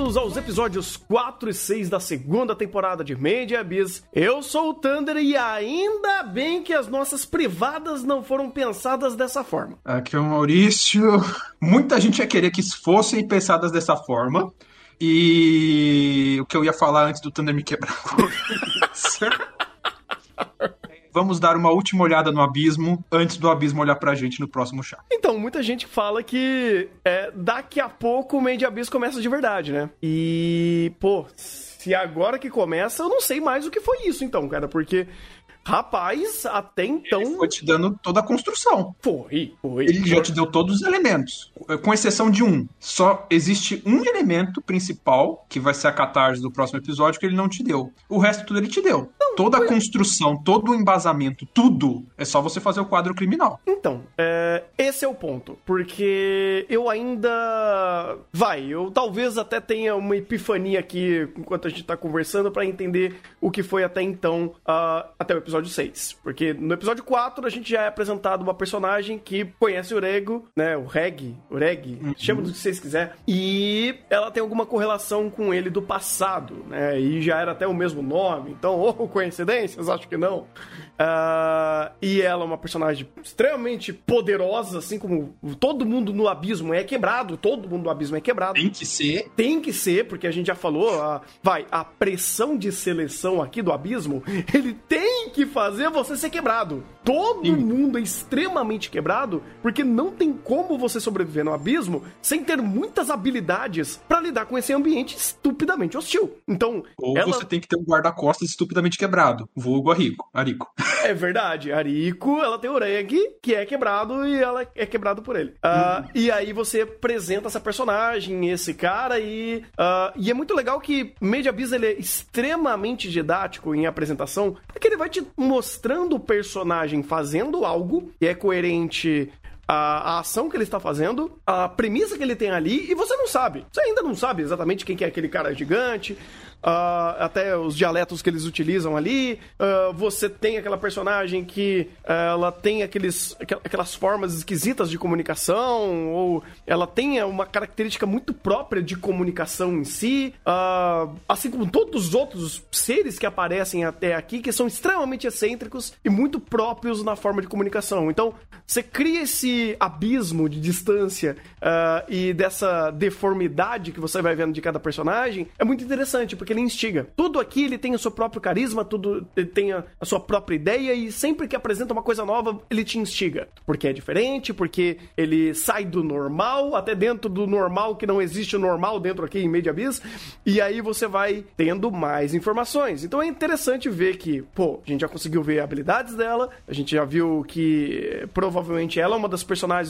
bem-vindos aos episódios 4 e 6 da segunda temporada de Made in Abyss. Eu sou o Thunder e ainda bem que as nossas privadas não foram pensadas dessa forma. Aqui é o Maurício. Muita gente ia querer que fossem pensadas dessa forma. E o que eu ia falar antes do Thunder me quebrar. Vamos dar uma última olhada no abismo antes do abismo olhar pra gente no próximo chá. Então, muita gente fala que daqui a pouco o Made in Abyss começa de verdade, né? E, pô, se agora que começa, eu não sei mais o que foi isso então, cara, porque... Rapaz, até então... Ele foi te dando toda a construção. Foi. Ele já te deu todos os elementos, com exceção de um. Só existe um elemento principal, que vai ser a catarse do próximo episódio, que ele não te deu. O resto tudo ele te deu. Toda a construção, todo o embasamento, tudo, é só você fazer o quadro criminal. Então, esse é o ponto. Porque eu ainda... eu talvez até tenha uma epifania aqui, enquanto a gente tá conversando, pra entender o que foi até então, até o episódio 6. Porque no episódio 4 a gente já é apresentado uma personagem que conhece o Rego, né? O Reg, chama do que vocês quiserem. E ela tem alguma correlação com ele do passado, né? E já era até o mesmo nome. Então, coincidências? Acho que não. E ela é uma personagem extremamente poderosa, assim como todo mundo no abismo é quebrado. Todo mundo no abismo é quebrado. Tem que ser. Tem que ser, porque a gente já falou, a pressão de seleção aqui do abismo, ele tem que fazer você ser quebrado. Todo mundo é extremamente quebrado, porque não tem como você sobreviver no abismo sem ter muitas habilidades pra lidar com esse ambiente estupidamente hostil. Então, ou você tem que ter um guarda-costas estupidamente quebrado, vulgo Arico. É verdade, Arico, ela tem o Reg, que é quebrado e ela é quebrado por ele. E aí você apresenta essa personagem, esse cara, e é muito legal que Made in Abyss, ele é extremamente didático em apresentação, porque ele vai te mostrando o personagem fazendo algo que é coerente a ação que ele está fazendo, a premissa que ele tem ali, e você não sabe. Você ainda não sabe exatamente quem que é aquele cara gigante, até os dialetos que eles utilizam ali. Você tem aquela personagem que ela tem aquelas formas esquisitas de comunicação, ou ela tem uma característica muito própria de comunicação em si, assim como todos os outros seres que aparecem até aqui, que são extremamente excêntricos e muito próprios na forma de comunicação. Então, você cria esse abismo de distância e dessa deformidade que você vai vendo de cada personagem. É muito interessante, porque ele instiga. Tudo aqui ele tem o seu próprio carisma, tudo ele tem a sua própria ideia, e sempre que apresenta uma coisa nova, ele te instiga. Porque é diferente, porque ele sai do normal, até dentro do normal, que não existe o normal dentro aqui em Made in Abyss, e aí você vai tendo mais informações. Então é interessante ver que, a gente já conseguiu ver habilidades dela, a gente já viu que provavelmente ela é uma das personagens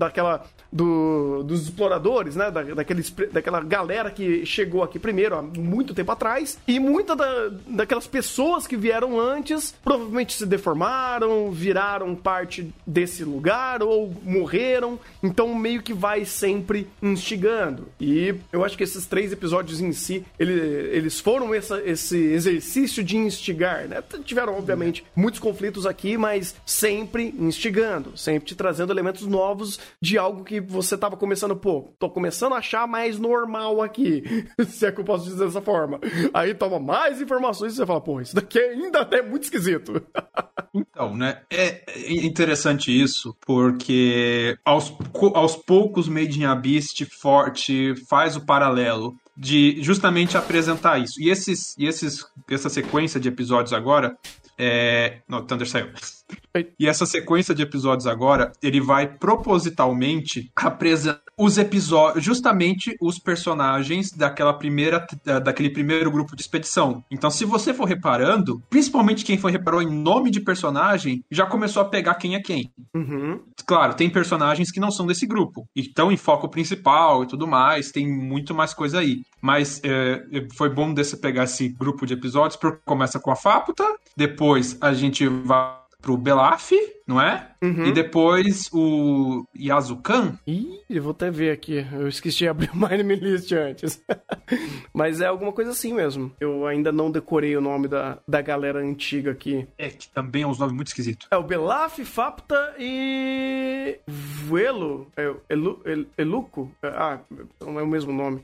dos exploradores, né? Daquela galera que chegou aqui primeiro, há muito tempo atrás, e muitas daquelas pessoas que vieram antes provavelmente se deformaram, viraram parte desse lugar ou morreram, então meio que vai sempre instigando. E eu acho que esses 3 episódios em si, eles foram esse exercício de instigar, né? Tiveram, obviamente, muitos conflitos aqui, mas sempre instigando, sempre te trazendo elementos novos de algo que você tava começando, tô começando a achar mais normal aqui, se é que eu posso dizer dessa forma. Aí toma mais informações e você fala, isso daqui ainda é muito esquisito. Então, né, é interessante isso, porque aos poucos Made in Abyss te faz o paralelo de justamente apresentar isso. E essa sequência de episódios agora... Não, Thunder saiu. E essa sequência de episódios agora, ele vai propositalmente apresentar os episódios, justamente os personagens daquele primeiro grupo de expedição. Então, se você for reparando, principalmente quem reparou em nome de personagem, já começou a pegar quem é quem. Uhum. Claro, tem personagens que não são desse grupo, e estão em foco principal e tudo mais, tem muito mais coisa aí. Mas foi bom pegar esse grupo de episódios, porque começa com a Faputa, depois a gente vai pro Belaf, não é? E depois o Yasukan. Ih, eu vou até ver aqui. Eu esqueci de abrir o My Name List antes. Mas é alguma coisa assim mesmo. Eu ainda não decorei o nome da galera antiga aqui. É, que também é uns nomes muito esquisitos. É o Belaf, Fapta e... Vuelo? Eluco? Ah, não é o mesmo nome.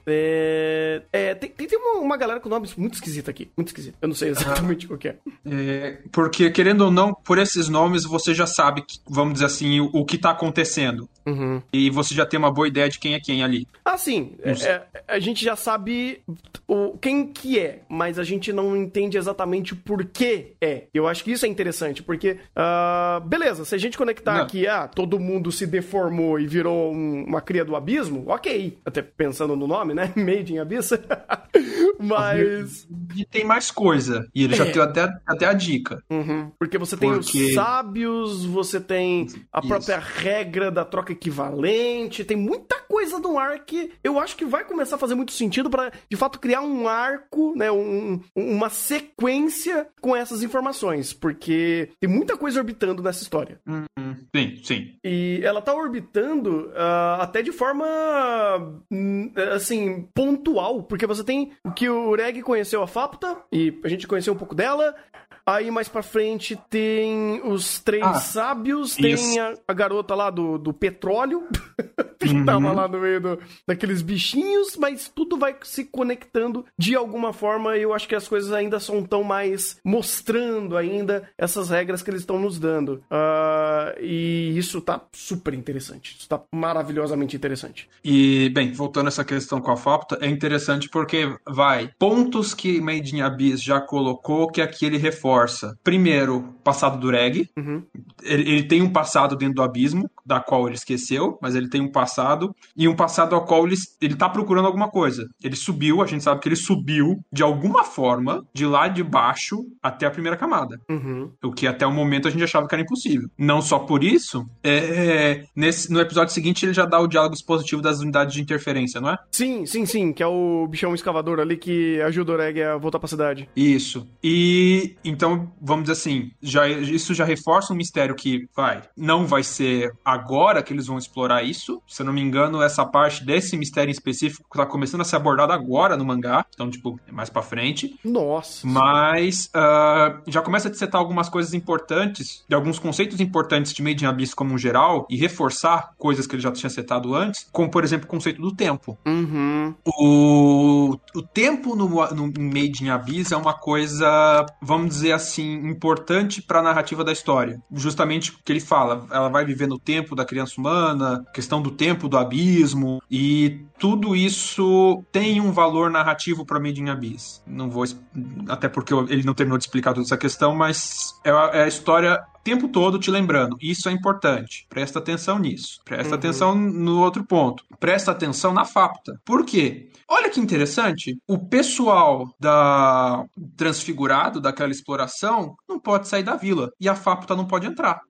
Tem uma galera com nomes muito esquisito aqui. Muito esquisito. Eu não sei exatamente o que é. Porque, querendo ou não, por esses nomes você já sabe, vamos dizer assim, o que tá acontecendo. E você já tem uma boa ideia de quem é quem ali. Ah, sim. A gente já sabe quem que é, mas a gente não entende exatamente por que é. Eu acho que isso é interessante, porque, beleza, se a gente conectar aqui, todo mundo se deformou e virou uma cria do abismo, ok. Até pensando no nome, né? Made in Abyss. Mas... E tem mais coisa. E ele já deu até a dica. Porque você tem os sábios, você tem a própria regra da troca equivalente, tem muita coisa no ar que eu acho que vai começar a fazer muito sentido pra, de fato, criar um arco, né? Uma sequência com essas informações, porque tem muita coisa orbitando nessa história. Sim. E ela tá orbitando até de forma, assim, pontual, porque você tem que o Reg conheceu a Fapta, e a gente conheceu um pouco dela. Aí mais pra frente tem os três sábios, tem a garota lá do petróleo, que tava lá no meio daqueles bichinhos, mas tudo vai se conectando de alguma forma, e eu acho que as coisas ainda são tão mais mostrando ainda essas regras que eles estão nos dando. E isso tá super interessante, isso tá maravilhosamente interessante. E, bem, voltando a essa questão com a Fapta, é interessante porque, pontos que Made in Abyss já colocou que aqui ele reforça. Primeiro, passado do Reg. Ele tem um passado dentro do abismo, da qual ele esqueceu, mas ele tem um passado, e um passado ao qual ele tá procurando alguma coisa. Ele subiu, a gente sabe que ele subiu, de alguma forma, de lá de baixo até a primeira camada. O que até o momento a gente achava que era impossível. Não só por isso, no episódio seguinte ele já dá o diálogo expositivo das unidades de interferência, não é? Sim, que é o bichão escavador ali que ajuda o Reg a voltar pra cidade. Isso. E, então, vamos dizer assim, isso já reforça um mistério que não vai ser agora que eles vão explorar isso. Se eu não me engano, essa parte desse mistério em específico tá começando a ser abordada agora no mangá. Então, mais pra frente. Nossa. Mas já começa a setar algumas coisas importantes, de alguns conceitos importantes de Made in Abyss como um geral, e reforçar coisas que ele já tinha setado antes, como, por exemplo, o conceito do tempo. O tempo no Made in Abyss é uma coisa, vamos dizer assim, importante para a narrativa da história. Justamente porque ele fala, ela vai viver no tempo da criança humana, questão do tempo do abismo, e tudo isso tem um valor narrativo para Made in Abyss. Não vou, até porque ele não terminou de explicar toda essa questão, mas é a história o tempo todo te lembrando, isso é importante, presta atenção nisso, presta atenção no outro ponto, presta atenção na Fapta. Por quê? Olha que interessante, o pessoal da Transfigurado, daquela exploração, não pode sair da vila, e a Fapta não pode entrar.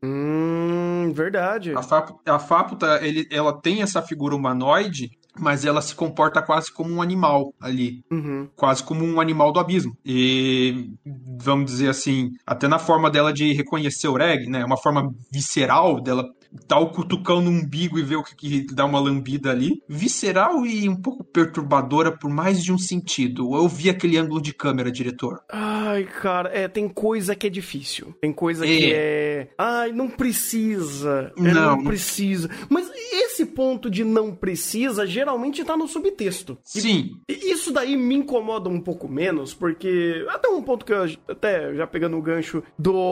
Verdade. A Fapta, ela tem essa figura humanoide, mas ela se comporta quase como um animal ali. Quase como um animal do abismo. E, vamos dizer assim, até na forma dela de reconhecer o Reg, né? Uma forma visceral dela dar o cutucão no umbigo e ver o que dá uma lambida ali. Visceral e um pouco perturbadora por mais de um sentido. Eu vi aquele ângulo de câmera, diretor. Ai, cara, tem coisa que é difícil. Tem coisa que é... Ai, não precisa. Não precisa. Mas esse ponto de não precisa geralmente tá no subtexto. Sim. E isso daí me incomoda um pouco menos, porque até um ponto que eu até já pegando o gancho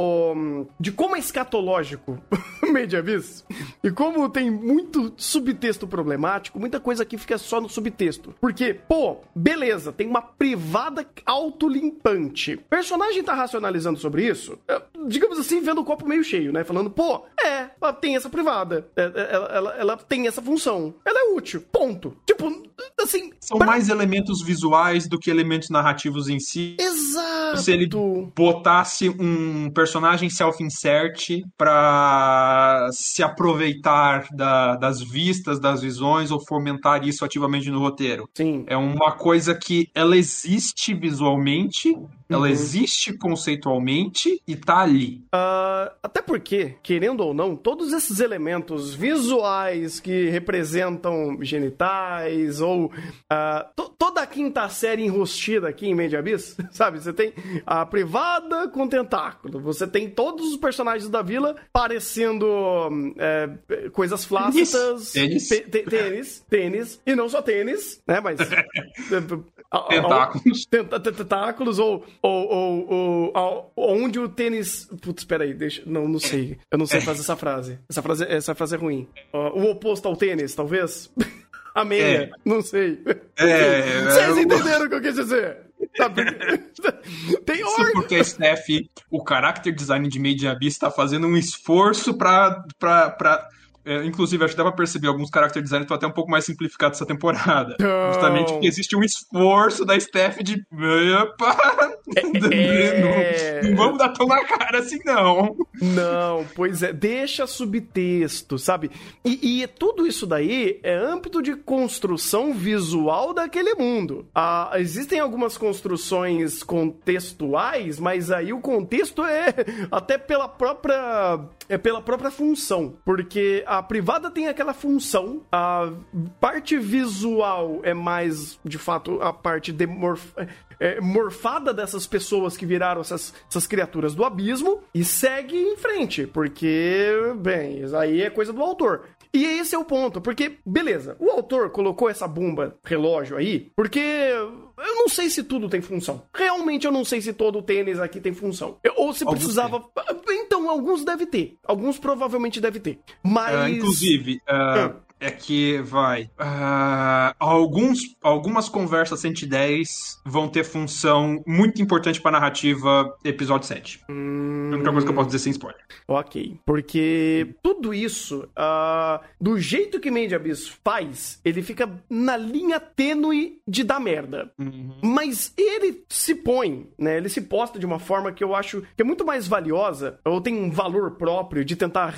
de como é escatológico Made in Abyss, e como tem muito subtexto problemático, muita coisa aqui fica só no subtexto. Porque, beleza, tem uma privada autolimpante. O personagem tá racionalizando sobre isso, digamos assim, vendo o copo meio cheio, né? Falando, ela tem essa privada, ela tem essa função, ela é útil, ponto. Tipo, assim... São mais elementos visuais do que elementos narrativos em si. Exato. Se ele botasse um personagem self-insert pra se aproveitar das vistas, das visões, ou fomentar isso ativamente no roteiro. Sim. É uma coisa que ela existe visualmente, Ela existe conceitualmente e tá ali. Até porque, querendo ou não, todos esses elementos visuais que representam genitais ou toda a quinta série enrustida aqui em Made in Abyss, sabe? Você tem a privada com tentáculo, você tem todos os personagens da vila parecendo coisas flácidas, tênis, e não só tênis, né? Mas tentáculos ou onde o tênis... Putz, peraí, não sei. Eu não sei fazer essa frase. Essa frase é ruim. O oposto ao tênis, talvez? A meia, não sei. Vocês entenderam o que eu quis dizer? Tem isso porque a Steph, o character design de Made in Abyss tá fazendo um esforço pra inclusive, acho que dá pra perceber alguns character design estão até um pouco mais simplificados essa temporada. Não. Justamente porque existe um esforço da Steph de... Não vamos dar tão na cara assim, não. Não, pois é. Deixa subtexto, sabe? E tudo isso daí é âmbito de construção visual daquele mundo. Existem algumas construções contextuais, mas aí o contexto é até pela própria função. Porque a privada tem aquela função, a parte visual é mais, de fato, a parte morfada dessas pessoas que viraram essas criaturas do abismo e segue em frente, porque, bem, isso aí é coisa do autor. E esse é o ponto, porque, beleza, o autor colocou essa bomba relógio aí, porque eu não sei se tudo tem função. Realmente eu não sei se todo o tênis aqui tem função. Ou se precisava... Então, alguns deve ter. Alguns provavelmente deve ter. Mas... inclusive... É que algumas conversas 110 vão ter função muito importante pra narrativa episódio 7. É a única coisa que eu posso dizer sem spoiler. Ok. Porque tudo isso, do jeito que Made in Abyss faz, ele fica na linha tênue de dar merda. Mas ele se põe, né? Ele se posta de uma forma que eu acho que é muito mais valiosa, ou tem um valor próprio de tentar,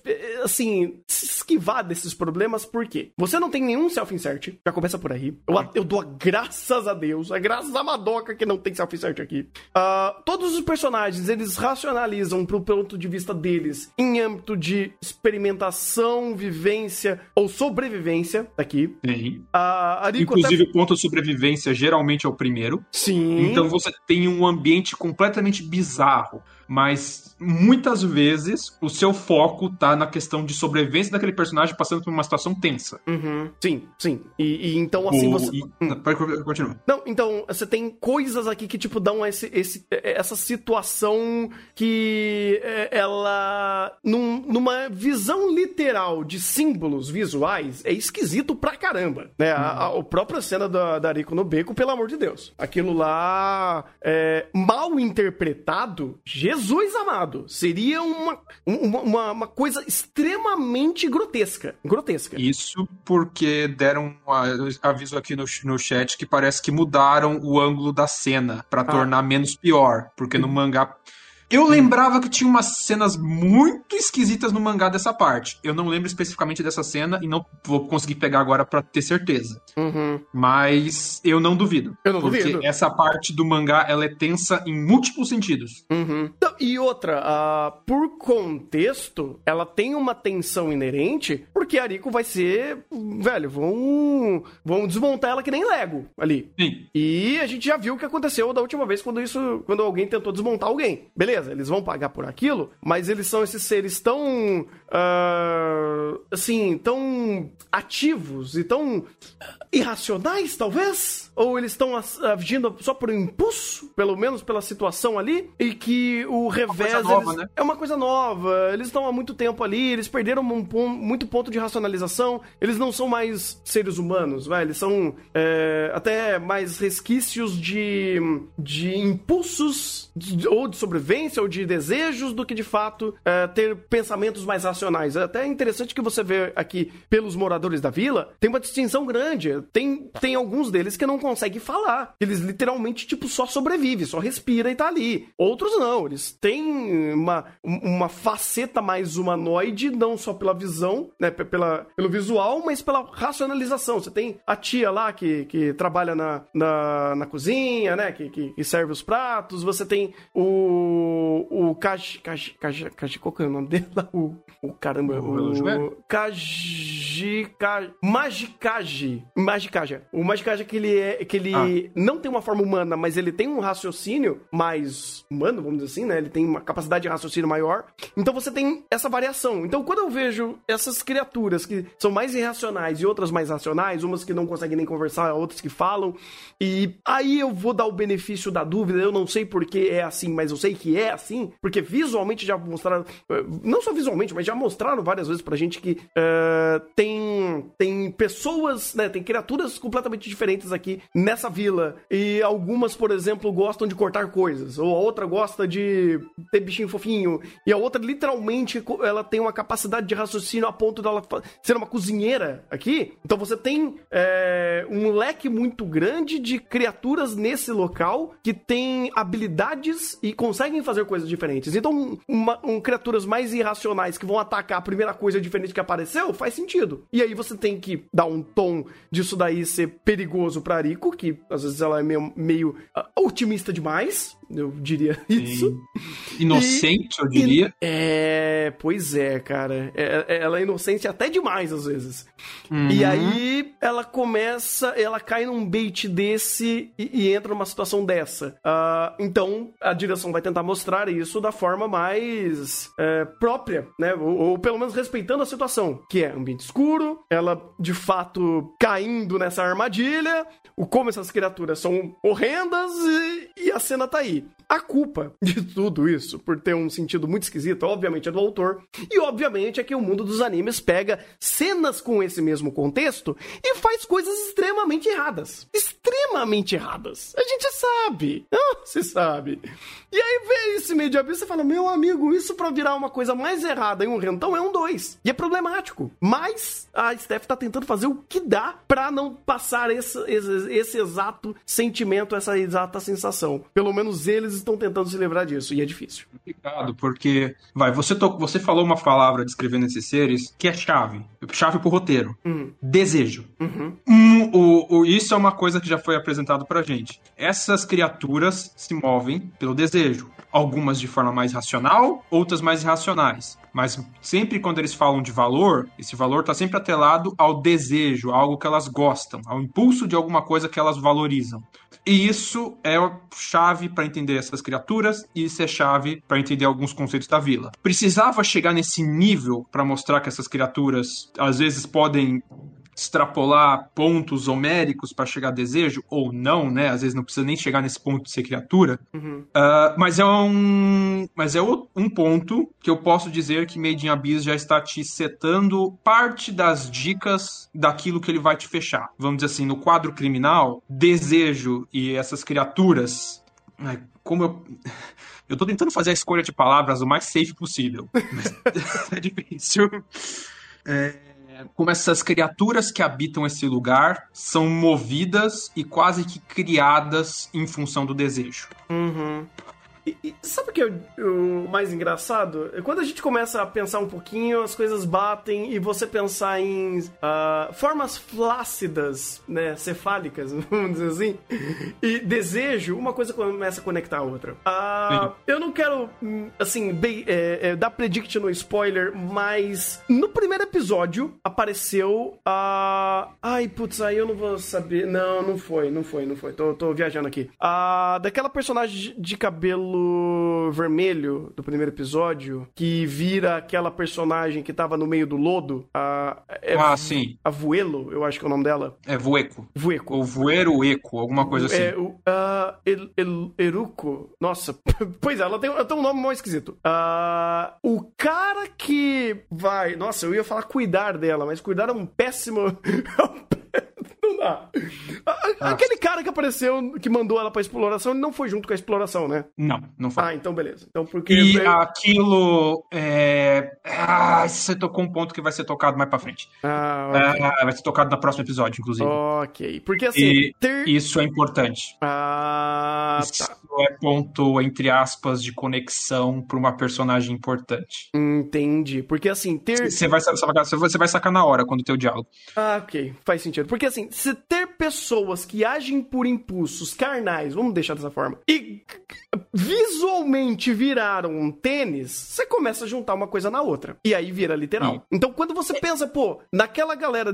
se esquivar desses problemas. Por quê? Você não tem nenhum self-insert, já começa por aí. Eu dou graças a Deus, graças a Madoka que não tem self-insert aqui. Todos os personagens, eles racionalizam pro ponto de vista deles em âmbito de experimentação, vivência ou sobrevivência aqui. Sim. Inclusive o ponto de sobrevivência geralmente é o primeiro. Sim. Então você tem um ambiente completamente bizarro, mas muitas vezes o seu foco tá na questão de sobrevivência daquele personagem passando por uma situação tensa. Sim. E então assim você... Pode continuar. Não, então você tem coisas aqui que tipo dão essa situação que ela numa visão literal de símbolos visuais é esquisito pra caramba, né? A própria cena da Ariko no beco, pelo amor de Deus. Aquilo lá mal interpretado, Jesus amado, seria uma coisa extremamente grotesca. Isso porque deram um aviso aqui no chat que parece que mudaram o ângulo da cena pra tornar menos pior, porque no mangá... Eu lembrava que tinha umas cenas muito esquisitas no mangá dessa parte. Eu não lembro especificamente dessa cena e não vou conseguir pegar agora pra ter certeza. Mas eu não duvido. Porque essa parte do mangá, ela é tensa em múltiplos sentidos. Então, e outra, por contexto, ela tem uma tensão inerente, porque a Ariko vai ser... Velho, vão desmontar ela que nem Lego ali. Sim. E a gente já viu o que aconteceu da última vez quando alguém tentou desmontar alguém. Beleza, eles vão pagar por aquilo, mas eles são esses seres tão... tão ativos e tão irracionais, talvez? Ou eles estão agindo só por impulso, pelo menos pela situação ali, e que o revés... Né? É uma coisa nova, eles estão há muito tempo ali, eles perderam muito ponto de racionalização, eles não são mais seres humanos, vai? Eles são até mais resquícios de impulsos, ou de sobrevivência, ou de desejos, do que de fato ter pensamentos mais racionais. É até interessante que você vê aqui, pelos moradores da vila, tem uma distinção grande. Tem alguns deles que não conseguem falar. Eles literalmente, tipo, só sobrevivem, só respira e tá ali. Outros não, eles têm uma faceta mais humanoide, não só pela visão, né, pelo visual, mas pela racionalização. Você tem a tia lá que trabalha na cozinha, né, que serve os pratos. Você tem o Kaji, qual que é o nome dele lá? Caramba, Magikaji. O Magikaji é que ele não tem uma forma humana, mas ele tem um raciocínio mais humano, vamos dizer assim, né? Ele tem uma capacidade de raciocínio maior. Então você tem essa variação. Então quando eu vejo essas criaturas que são mais irracionais e outras mais racionais, umas que não conseguem nem conversar, outras que falam, e aí eu vou dar o benefício da dúvida, eu não sei por que é assim, mas eu sei que é assim, porque visualmente já mostraram, não só visualmente, mas já mostraram várias vezes pra gente que tem pessoas, né, tem criaturas completamente diferentes aqui nessa vila, e algumas, por exemplo, gostam de cortar coisas, ou a outra gosta de ter bichinho fofinho, e a outra literalmente ela tem uma capacidade de raciocínio a ponto dela ser uma cozinheira aqui. Então você tem um leque muito grande de criaturas nesse local que tem habilidades e conseguem fazer coisas diferentes. Então criaturas mais irracionais que vão atacar a primeira coisa diferente que apareceu, faz sentido. E aí você tem que dar um tom disso daí ser perigoso pra Riko, que às vezes ela é meio otimista demais, eu diria isso. Inocente, eu diria. Pois é, cara. Ela é inocente até demais, às vezes. E aí, ela cai num bait desse e entra numa situação dessa. Então, a direção vai tentar mostrar isso da forma mais própria, né? Ou pelo menos respeitando a situação, que é ambiente escuro, ela, de fato, caindo nessa armadilha, como essas criaturas são horrendas e a cena tá aí. A culpa de tudo isso, por ter um sentido muito esquisito, obviamente é do autor, e obviamente é que o mundo dos animes pega cenas com esse mesmo contexto e faz coisas extremamente erradas. Extremamente erradas. A gente sabe. Você sabe. E aí vê esse meio de abismo e você fala, meu amigo, isso pra virar uma coisa mais errada em um rentão é um 2. E é problemático. Mas a Steph tá tentando fazer o que dá pra não passar esse exato sentimento, essa exata sensação. Pelo menos eles estão tentando se livrar disso, e é difícil. Complicado, porque você falou uma palavra descrevendo esses seres que é chave pro roteiro. Desejo. Isso é uma coisa que já foi apresentado pra gente. Essas criaturas se movem pelo desejo. Algumas de forma mais racional, outras mais irracionais. Mas sempre quando eles falam de valor, esse valor está sempre atrelado ao desejo, a algo que elas gostam, ao impulso de alguma coisa que elas valorizam. E isso é a chave para entender essas criaturas, e isso é chave para entender alguns conceitos da vila. Precisava chegar nesse nível para mostrar que essas criaturas às vezes podem extrapolar pontos homéricos para chegar a desejo, ou não, né? Às vezes não precisa nem chegar nesse ponto de ser criatura. Mas é um ponto que eu posso dizer que Made in Abyss já está te setando parte das dicas daquilo que ele vai te fechar. Vamos dizer assim, no quadro criminal, desejo e essas criaturas... Eu tô tentando fazer a escolha de palavras o mais safe possível, mas é difícil. Como essas criaturas que habitam esse lugar são movidas e quase que criadas em função do desejo. E sabe o que é o mais engraçado? Quando a gente começa a pensar um pouquinho, as coisas batem e você pensar em formas flácidas, né, cefálicas, vamos dizer assim, e desejo, uma coisa começa a conectar a outra. Eu não quero, assim, dar predict no spoiler, mas no primeiro episódio apareceu ai, putz, aí eu não vou saber. Não foi. Tô viajando aqui. Daquela personagem de cabelo vermelho do primeiro episódio, que vira aquela personagem que tava no meio do lodo. Sim. A Vuelo, eu acho que é o nome dela. É Vueko. Ou Vuero Eco, alguma coisa assim. Eruko. Nossa, pois é, ela tem um nome mais esquisito. O cara que vai... Nossa, eu ia falar cuidar dela, mas cuidar é um péssimo... Não dá. Aquele cara que apareceu, que mandou ela pra exploração, ele não foi junto com a exploração, né? Não foi. Ah, então beleza. Então, porque... E aquilo você tocou um ponto que vai ser tocado mais pra frente. Okay. Vai ser tocado no próximo episódio, inclusive. Ok. Porque assim... Isso é importante. Isso é ponto, entre aspas, de conexão pra uma personagem importante. Entendi. Porque assim, Você vai sacar na hora quando ter o diálogo. Ok. Faz sentido. Porque assim, se ter pessoas que agem por impulsos carnais, vamos deixar dessa forma, e visualmente viraram um tênis, você começa a juntar uma coisa na outra. E aí vira literal. Sim. Então, quando você pensa, naquela galera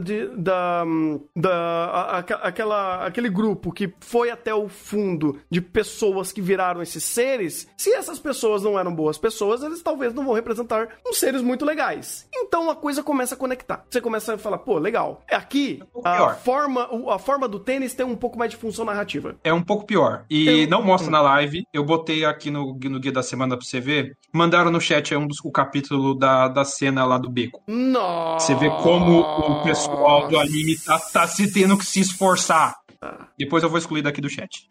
aquele grupo que foi até o fundo de pessoas que viraram esses seres, se essas pessoas não eram boas pessoas, eles talvez não vão representar uns seres muito legais. Então a coisa começa a conectar. Você começa a falar, legal. Aqui, a forma do tênis tem um pouco mais de função narrativa. É um pouco pior. E não mostra na live. Eu botei aqui no guia da semana pra você ver. Mandaram no chat o capítulo da cena lá do beco. Nossa! Você vê como o pessoal do anime tá se tendo que se esforçar. Depois eu vou excluir daqui do chat.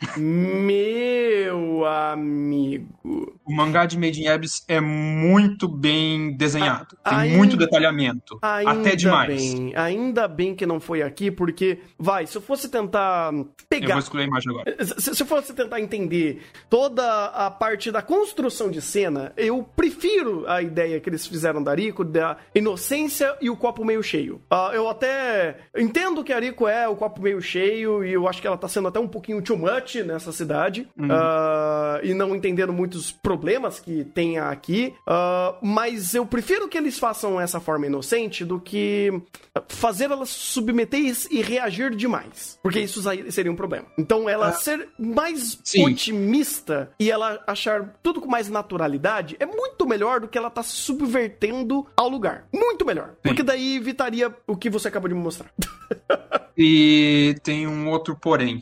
Meu amigo. O mangá de Made in Abyss é muito bem desenhado. Tem muito detalhamento. Até demais. Ainda bem que não foi aqui, porque, se eu fosse tentar pegar... Eu vou excluir a imagem agora. Se eu fosse tentar entender toda a parte da construção de cena, eu prefiro a ideia que eles fizeram da Ariko, da inocência e o copo meio cheio. Eu até entendo que a Ariko é o copo meio cheio e eu acho que ela tá sendo até um pouquinho too much nessa cidade, e não entendendo muitos problemas que tem aqui, mas eu prefiro que eles façam essa forma inocente do que fazer ela se submeter e reagir demais, porque isso seria um problema. Então ela ser mais otimista e ela achar tudo com mais naturalidade é muito melhor do que ela tá se subvertendo ao lugar. Muito melhor. Porque daí evitaria o que você acabou de me mostrar. E tem um outro porém.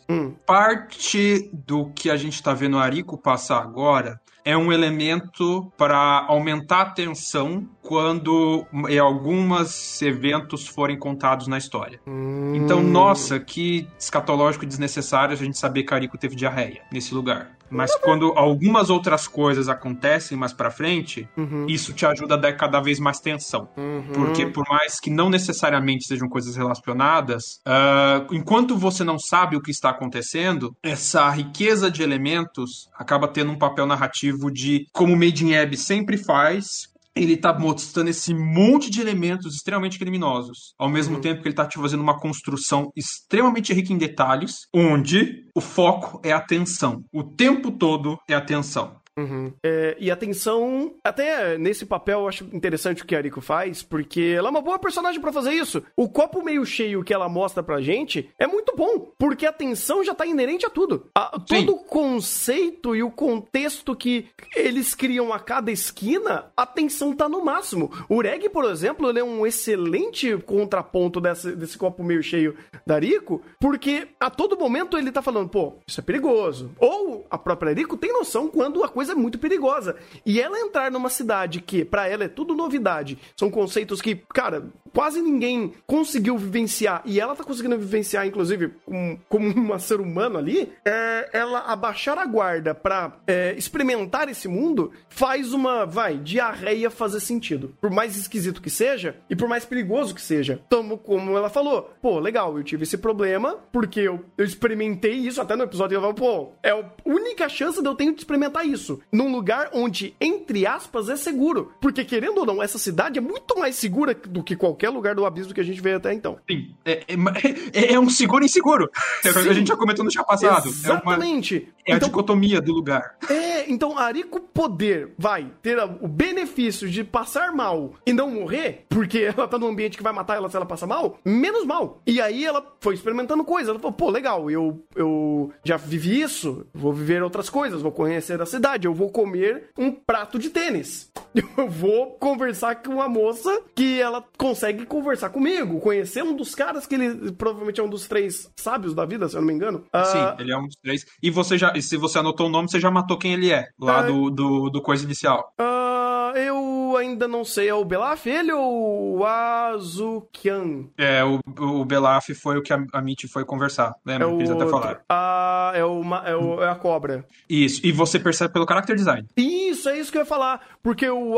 Parte do que a gente tá vendo a Ariko passar agora é um elemento para aumentar a tensão quando alguns eventos forem contados na história. Então, nossa, que escatológico e desnecessário a gente saber que a Ariko teve diarreia nesse lugar. Mas quando algumas outras coisas acontecem mais pra frente, isso te ajuda a dar cada vez mais tensão. Porque por mais que não necessariamente sejam coisas relacionadas, enquanto você não sabe o que está acontecendo, essa riqueza de elementos acaba tendo um papel narrativo de, como o Made in Abyss sempre faz, ele tá mostrando esse monte de elementos extremamente criminosos, ao mesmo tempo que ele tá te fazendo uma construção extremamente rica em detalhes, onde o foco é a tensão. O tempo todo é a tensão. E a tensão, até nesse papel eu acho interessante o que a Ariko faz, porque ela é uma boa personagem pra fazer isso. O copo meio cheio que ela mostra pra gente é muito bom, porque a tensão já tá inerente a tudo. Todo o conceito e o contexto que eles criam a cada esquina, a tensão tá no máximo. O Reg, por exemplo, ele é um excelente contraponto desse copo meio cheio da Ariko, porque a todo momento ele tá falando, isso é perigoso. Ou a própria Ariko tem noção quando a coisa é muito perigosa. E ela entrar numa cidade que, pra ela, é tudo novidade. São conceitos que, cara, quase ninguém conseguiu vivenciar. E ela tá conseguindo vivenciar, inclusive, como um ser humano ali. Ela abaixar a guarda pra experimentar esse mundo faz diarreia fazer sentido. Por mais esquisito que seja e por mais perigoso que seja. Então, como ela falou, legal, eu tive esse problema porque eu experimentei isso. Até no episódio ela falou, é a única chance de eu ter de experimentar isso. Num lugar onde, entre aspas, é seguro. Porque, querendo ou não, essa cidade é muito mais segura do que qualquer lugar do abismo que a gente veio até então. Sim. É um seguro inseguro. A gente já comentou no chá passado. Exatamente. A dicotomia do lugar. Então a Ariko poder ter o benefício de passar mal e não morrer, porque ela tá num ambiente que vai matar ela se ela passar mal, menos mal. E aí ela foi experimentando coisas. Ela falou, legal, eu já vivi isso, vou viver outras coisas, vou conhecer a cidade, eu vou comer um prato de tênis. Eu vou conversar com uma moça que ela consegue conversar comigo, conhecer um dos caras que ele provavelmente é um dos 3 sábios da vida, se eu não me engano. Sim, ele é um dos 3. E se você anotou o nome, você já matou quem ele é, lá do coisa inicial. Eu eu ainda não sei, é o Belaf ele ou o Azukian? O Belaf foi o que a Mitty foi conversar, lembra? Que eles até falaram. É a cobra. Isso, e você percebe pelo character design. Isso, é isso que eu ia falar, porque o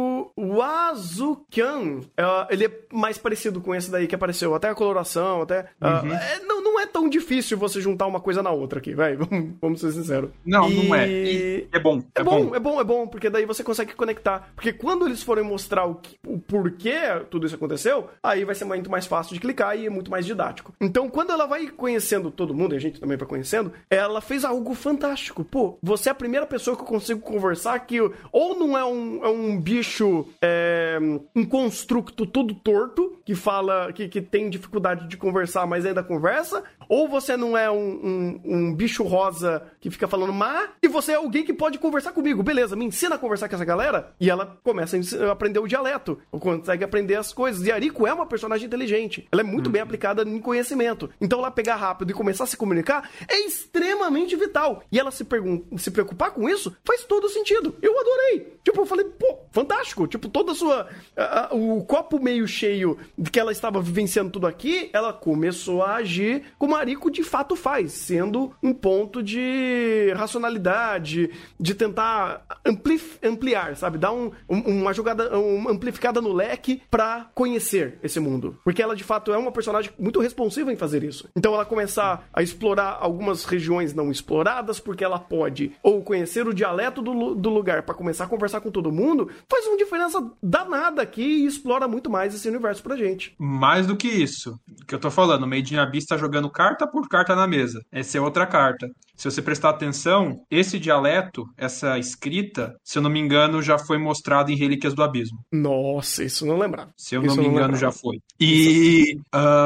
Azukian, ele é mais parecido com esse daí que apareceu, até a coloração, até... não é tão difícil você juntar uma coisa na outra aqui, velho, vamos ser sinceros. Não é. E é bom. É bom, porque daí você consegue conectar. Porque quando eles forem mostrar o porquê tudo isso aconteceu, aí vai ser muito mais fácil de clicar e é muito mais didático. Então, quando ela vai conhecendo todo mundo, e a gente também vai conhecendo, ela fez algo fantástico. Pô, você é a primeira pessoa que eu consigo conversar que ou não é um bicho, um construto todo torto, que fala, que tem dificuldade de conversar, mas ainda conversa, ou você não é um bicho rosa que fica falando e você é alguém que pode conversar comigo. Beleza, me ensina a conversar com essa galera. E ela começa a aprender o dialeto, consegue aprender as coisas. E a Riko é uma personagem inteligente. Ela é muito bem aplicada em conhecimento. Então ela pegar rápido e começar a se comunicar é extremamente vital. E ela se preocupar com isso faz todo sentido. Eu adorei. Tipo, eu falei, pô, fantástico. Tipo, toda a sua... o copo meio cheio de que ela estava vivenciando tudo aqui, ela começou a agir como a Riko de fato faz, sendo um ponto de racionalidade, de tentar ampliar, sabe? Dar uma jogada, uma amplificada no leque pra conhecer esse mundo. Porque ela, de fato, é uma personagem muito responsiva em fazer isso. Então, ela começar a explorar algumas regiões não exploradas, porque ela pode ou conhecer o dialeto do lugar pra começar a conversar com todo mundo, faz uma diferença danada aqui e explora muito mais esse universo pra gente. Mais do que isso, que eu tô falando, o Made in Abyss tá jogando carta por carta na mesa. Essa é outra carta. Se você prestar atenção, esse dialeto, essa escrita, se eu não me engano, já foi mostrado em Relíquias do Abismo. Nossa, isso não lembrava. Se eu não me engano, já foi. E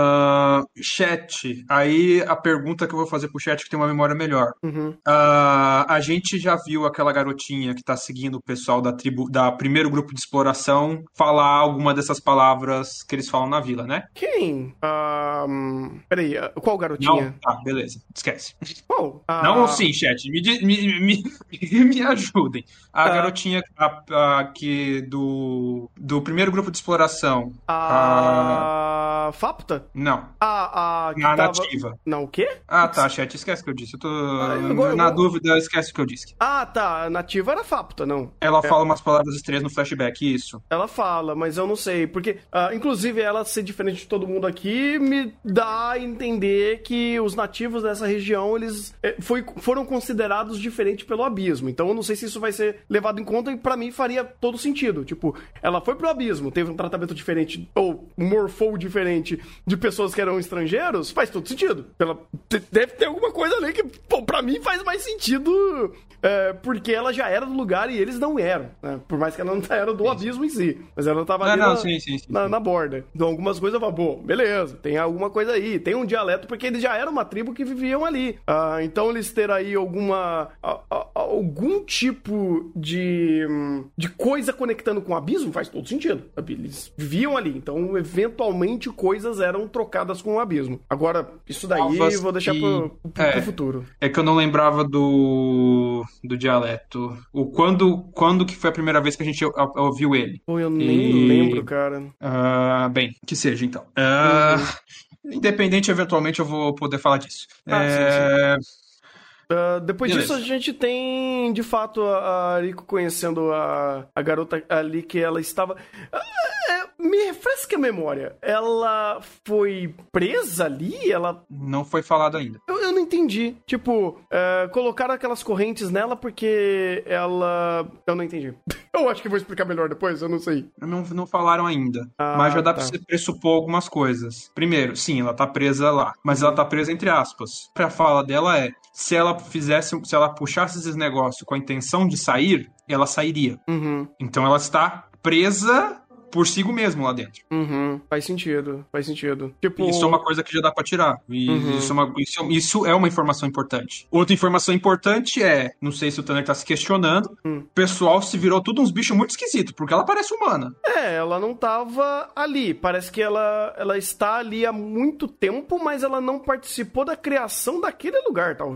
chat, aí a pergunta que eu vou fazer pro chat que tem uma memória melhor. A gente já viu aquela garotinha que tá seguindo o pessoal da primeiro grupo de exploração falar alguma dessas palavras que eles falam na vila, né? Quem? Peraí, qual garotinha? Não? Tá, beleza. Esquece. Qual? Não, sim, chat. Me ajudem. A garotinha que do primeiro grupo de exploração. A Fapta? Não. A nativa. Não, o quê? Tá, chat, esquece o que eu disse. Eu tô na dúvida, esquece o que eu disse. Tá. A nativa era Fapta, não. Ela fala umas palavras estranhas no flashback, isso. Ela fala, mas eu não sei. Porque, inclusive, ela ser diferente de todo mundo aqui me dá a entender que os nativos dessa região, eles foram considerados diferentes pelo abismo. Então eu não sei se isso vai ser levado em conta e pra mim faria todo sentido. Tipo, ela foi pro abismo, teve um tratamento diferente ou morfou diferente de pessoas que eram estrangeiros, faz todo sentido. Deve ter alguma coisa ali que, pô, pra mim faz mais sentido porque ela já era do lugar e eles não eram, né? Por mais que ela não era do abismo em si, mas ela tava ali na borda. Então algumas coisas eu falo, pô, beleza, tem alguma coisa aí, tem um dialeto porque eles já eram uma tribo que viviam ali. Então eles terem aí algum tipo de coisa conectando com o abismo faz todo sentido. Eles viviam ali, então eventualmente coisas eram trocadas com o abismo. Agora, isso daí eu vou deixar pro futuro. É que eu não lembrava do dialeto. Quando que foi a primeira vez que a gente ouviu ele? Pô, eu nem lembro, cara. Bem, que seja então. Independente, eventualmente eu vou poder falar disso. Sim. Depois disso, a gente tem, de fato, a Riko conhecendo a garota ali que ela estava... Me refresca a memória. Ela foi presa ali? Ela... Não foi falado ainda. Eu não entendi. Tipo, colocaram aquelas correntes nela porque ela... Eu não entendi. Eu acho que vou explicar melhor depois, eu não sei. Não falaram ainda. Mas já dá pra você pressupor algumas coisas. Primeiro, sim, ela tá presa lá. Mas ela tá presa entre aspas. A fala dela é... Se ela puxasse esses negócios com a intenção de sair, ela sairia. Então ela está presa por si mesmo lá dentro. Faz sentido. Tipo... Isso é uma coisa que já dá pra tirar. Isso é uma informação importante. Outra informação importante é, não sei se o Tanner tá se questionando, o pessoal se virou tudo uns bichos muito esquisitos, porque ela parece humana. Ela não tava ali. Parece que ela está ali há muito tempo, mas ela não participou da criação daquele lugar, talvez.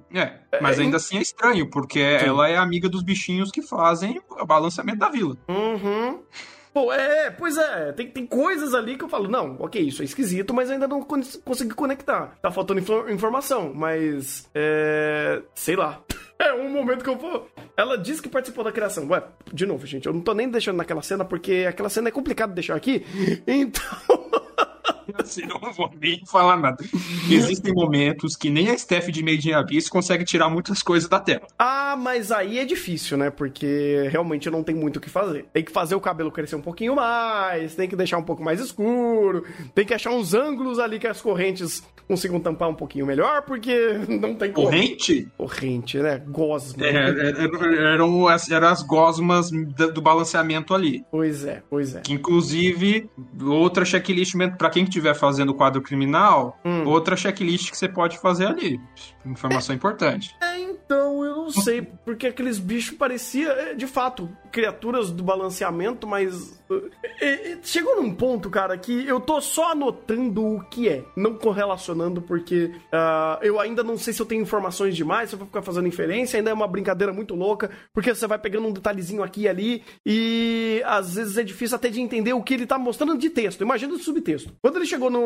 Mas ainda assim é estranho, porque ela é amiga dos bichinhos que fazem o balanceamento da vila. Uhum. Pô, pois é, tem coisas ali que eu falo, não, ok, isso é esquisito, mas ainda não consegui conectar. Tá faltando informação, mas, sei lá. É um momento que eu vou... Ela disse que participou da criação. Ué, de novo, gente, eu não tô nem deixando naquela cena, porque aquela cena é complicado de deixar aqui, então... Assim, não vou nem falar nada. Existem momentos que nem a Steph de Made in Abyss consegue tirar muitas coisas da tela. Ah, mas aí é difícil, né? Porque realmente não tem muito o que fazer. Tem que fazer o cabelo crescer um pouquinho mais, tem que deixar um pouco mais escuro, tem que achar uns ângulos ali que as correntes consigam tampar um pouquinho melhor, porque não tem como. Corrente? Corrente, né? Gosma. Eram as gosmas do balanceamento ali. Pois é. Que, inclusive, outra checklist, pra quem estiver fazendo o quadro criminal, outra checklist que você pode fazer ali. Informação importante. Então, eu não sei, porque aqueles bichos pareciam, de fato, criaturas do balanceamento, mas... Chegou num ponto, cara, que eu tô só anotando o que é, não correlacionando, porque eu ainda não sei se eu tenho informações demais, se eu vou ficar fazendo inferência, ainda é uma brincadeira muito louca, porque você vai pegando um detalhezinho aqui e ali, e às vezes é difícil até de entender o que ele tá mostrando de texto. Imagina o subtexto. Quando ele chegou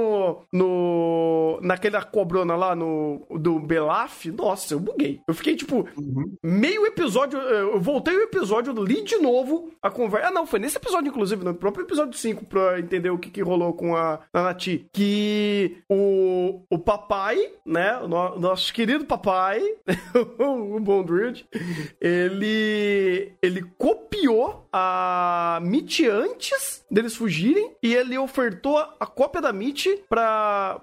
naquela cobrona lá do Belaf, nossa, eu buguei. Eu fiquei, tipo, meio episódio, eu voltei o episódio, li de novo a conversa. Não, foi nesse episódio, inclusive, no próprio episódio 5, pra entender o que rolou com a Nati. Que o papai, né, o nosso querido papai, o Bondrid, ele copiou a Mitch antes deles fugirem e ele ofertou a cópia da Mitch pra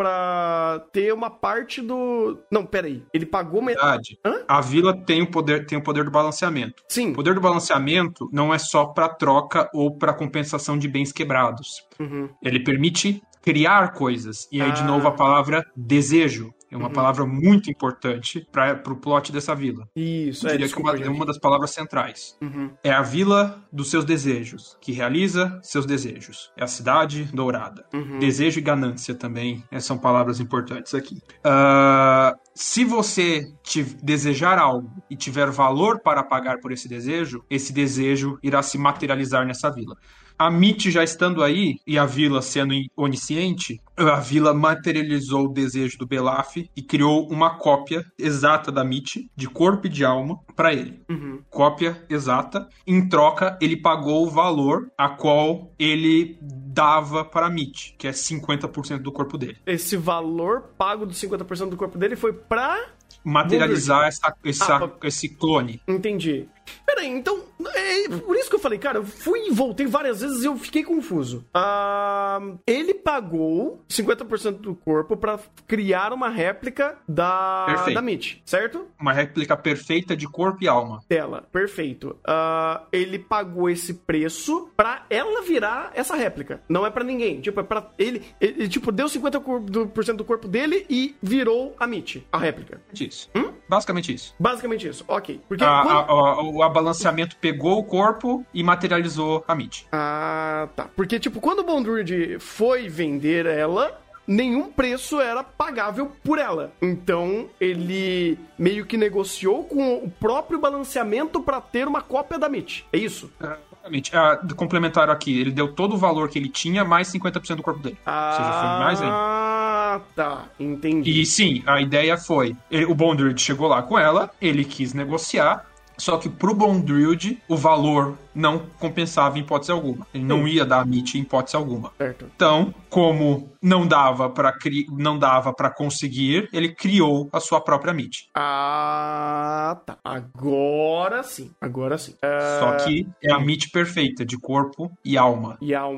ter uma parte do... Não, peraí. Ele pagou... Verdade. A vila tem o poder do balanceamento. Sim. O poder do balanceamento não é só pra troca ou pra compensação de bens quebrados. Ele permite criar coisas. E aí, de novo, a palavra desejo. É uma palavra muito importante para o plot dessa vila. Isso, eu diria que é uma das palavras centrais. É a vila dos seus desejos, que realiza seus desejos. É a cidade dourada. Desejo e ganância também são palavras importantes aqui. Se você desejar algo e tiver valor para pagar por esse desejo irá se materializar nessa vila. A Mitch já estando aí, e a vila sendo onisciente, a vila materializou o desejo do Belaf e criou uma cópia exata da Mitch, de corpo e de alma, para ele. Cópia exata. Em troca, ele pagou o valor a qual ele dava para a Mitch, que é 50% do corpo dele. Esse valor pago dos 50% do corpo dele foi pra... materializar esse clone. Entendi. Peraí, então, por isso que eu falei, cara, eu fui e voltei várias vezes e eu fiquei confuso. Ele pagou 50% do corpo pra criar uma réplica da Mitch, certo? Uma réplica perfeita de corpo e alma. Dela, perfeito. Ele pagou esse preço pra ela virar essa réplica. Não é pra ninguém. Tipo, é pra ele tipo, deu 50% do corpo dele e virou a Mitch, a réplica. Isso. Basicamente isso. Basicamente isso, ok. Porque o balanceamento pegou o corpo e materializou a Mitch. Tá. Porque, tipo, quando o Bondrid foi vender ela, nenhum preço era pagável por ela. Então, ele meio que negociou com o próprio balanceamento pra ter uma cópia da Mitch. É isso? Exatamente. Complementar aqui, ele deu todo o valor que ele tinha, mais 50% do corpo dele. Ou seja, foi mais ainda. Tá. Entendi. E sim, a ideia foi, o Bondrid chegou lá com ela, ele quis negociar, só que pro Bondrid o valor não compensava em hipótese alguma. Ele não ia dar a Mitch em hipótese alguma. Certo. Então, como não dava pra conseguir, ele criou a sua própria Mitch. Tá. Agora sim. Só que é a Mitch perfeita, de corpo e alma.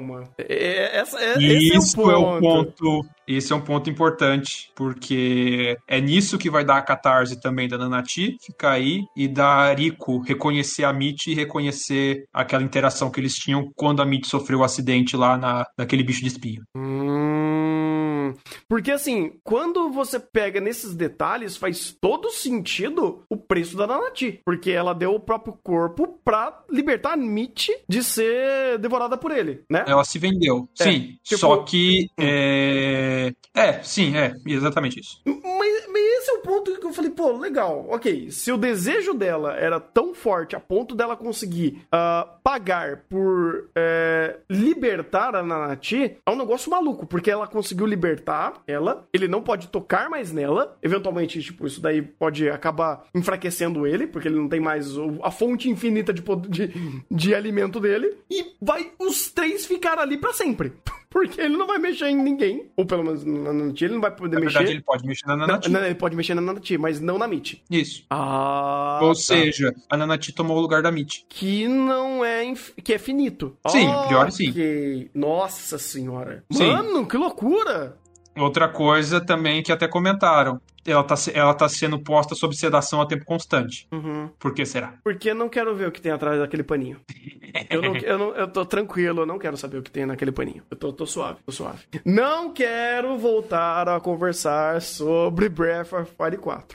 Esse é um ponto importante, porque é nisso que vai dar a catarse também da Nanati, ficar aí, e da Rico reconhecer a Mitch e reconhecer aquela interação que eles tinham quando a Mitch sofreu o acidente lá naquele bicho de espinho. Porque assim, quando você pega nesses detalhes, faz todo sentido o preço da Nanati. Porque ela deu o próprio corpo pra libertar a Mitch de ser devorada por ele, né? Ela se vendeu, sim. Tipo... Só que... Sim, exatamente isso. Mas esse é o ponto que eu falei, pô, legal, ok, se o desejo dela era tão forte a ponto dela conseguir pagar por libertar a Nanati, é um negócio maluco, porque ela conseguiu libertar ela, ele não pode tocar mais nela, eventualmente, tipo, isso daí pode acabar enfraquecendo ele, porque ele não tem mais a fonte infinita de alimento dele, e os 3 ficar ali pra sempre. Porque ele não vai mexer em ninguém. Ou pelo menos na Nanati ele não vai poder mexer. Na verdade, ele pode mexer na Nanati. Não, ele pode mexer na Nanati, mas não na Mitty. Isso. Ou seja, a Nanati tomou o lugar da Mitty. Que não é... que é finito. Sim, pior sim. Nossa senhora. Sim. Mano, que loucura. Outra coisa também que até comentaram. Ela tá sendo posta sob sedação a tempo constante. Uhum. Por que será? Porque eu não quero ver o que tem atrás daquele paninho. Eu tô tranquilo, eu não quero saber o que tem naquele paninho. Eu tô suave. Não quero voltar a conversar sobre Breath of Fire 4.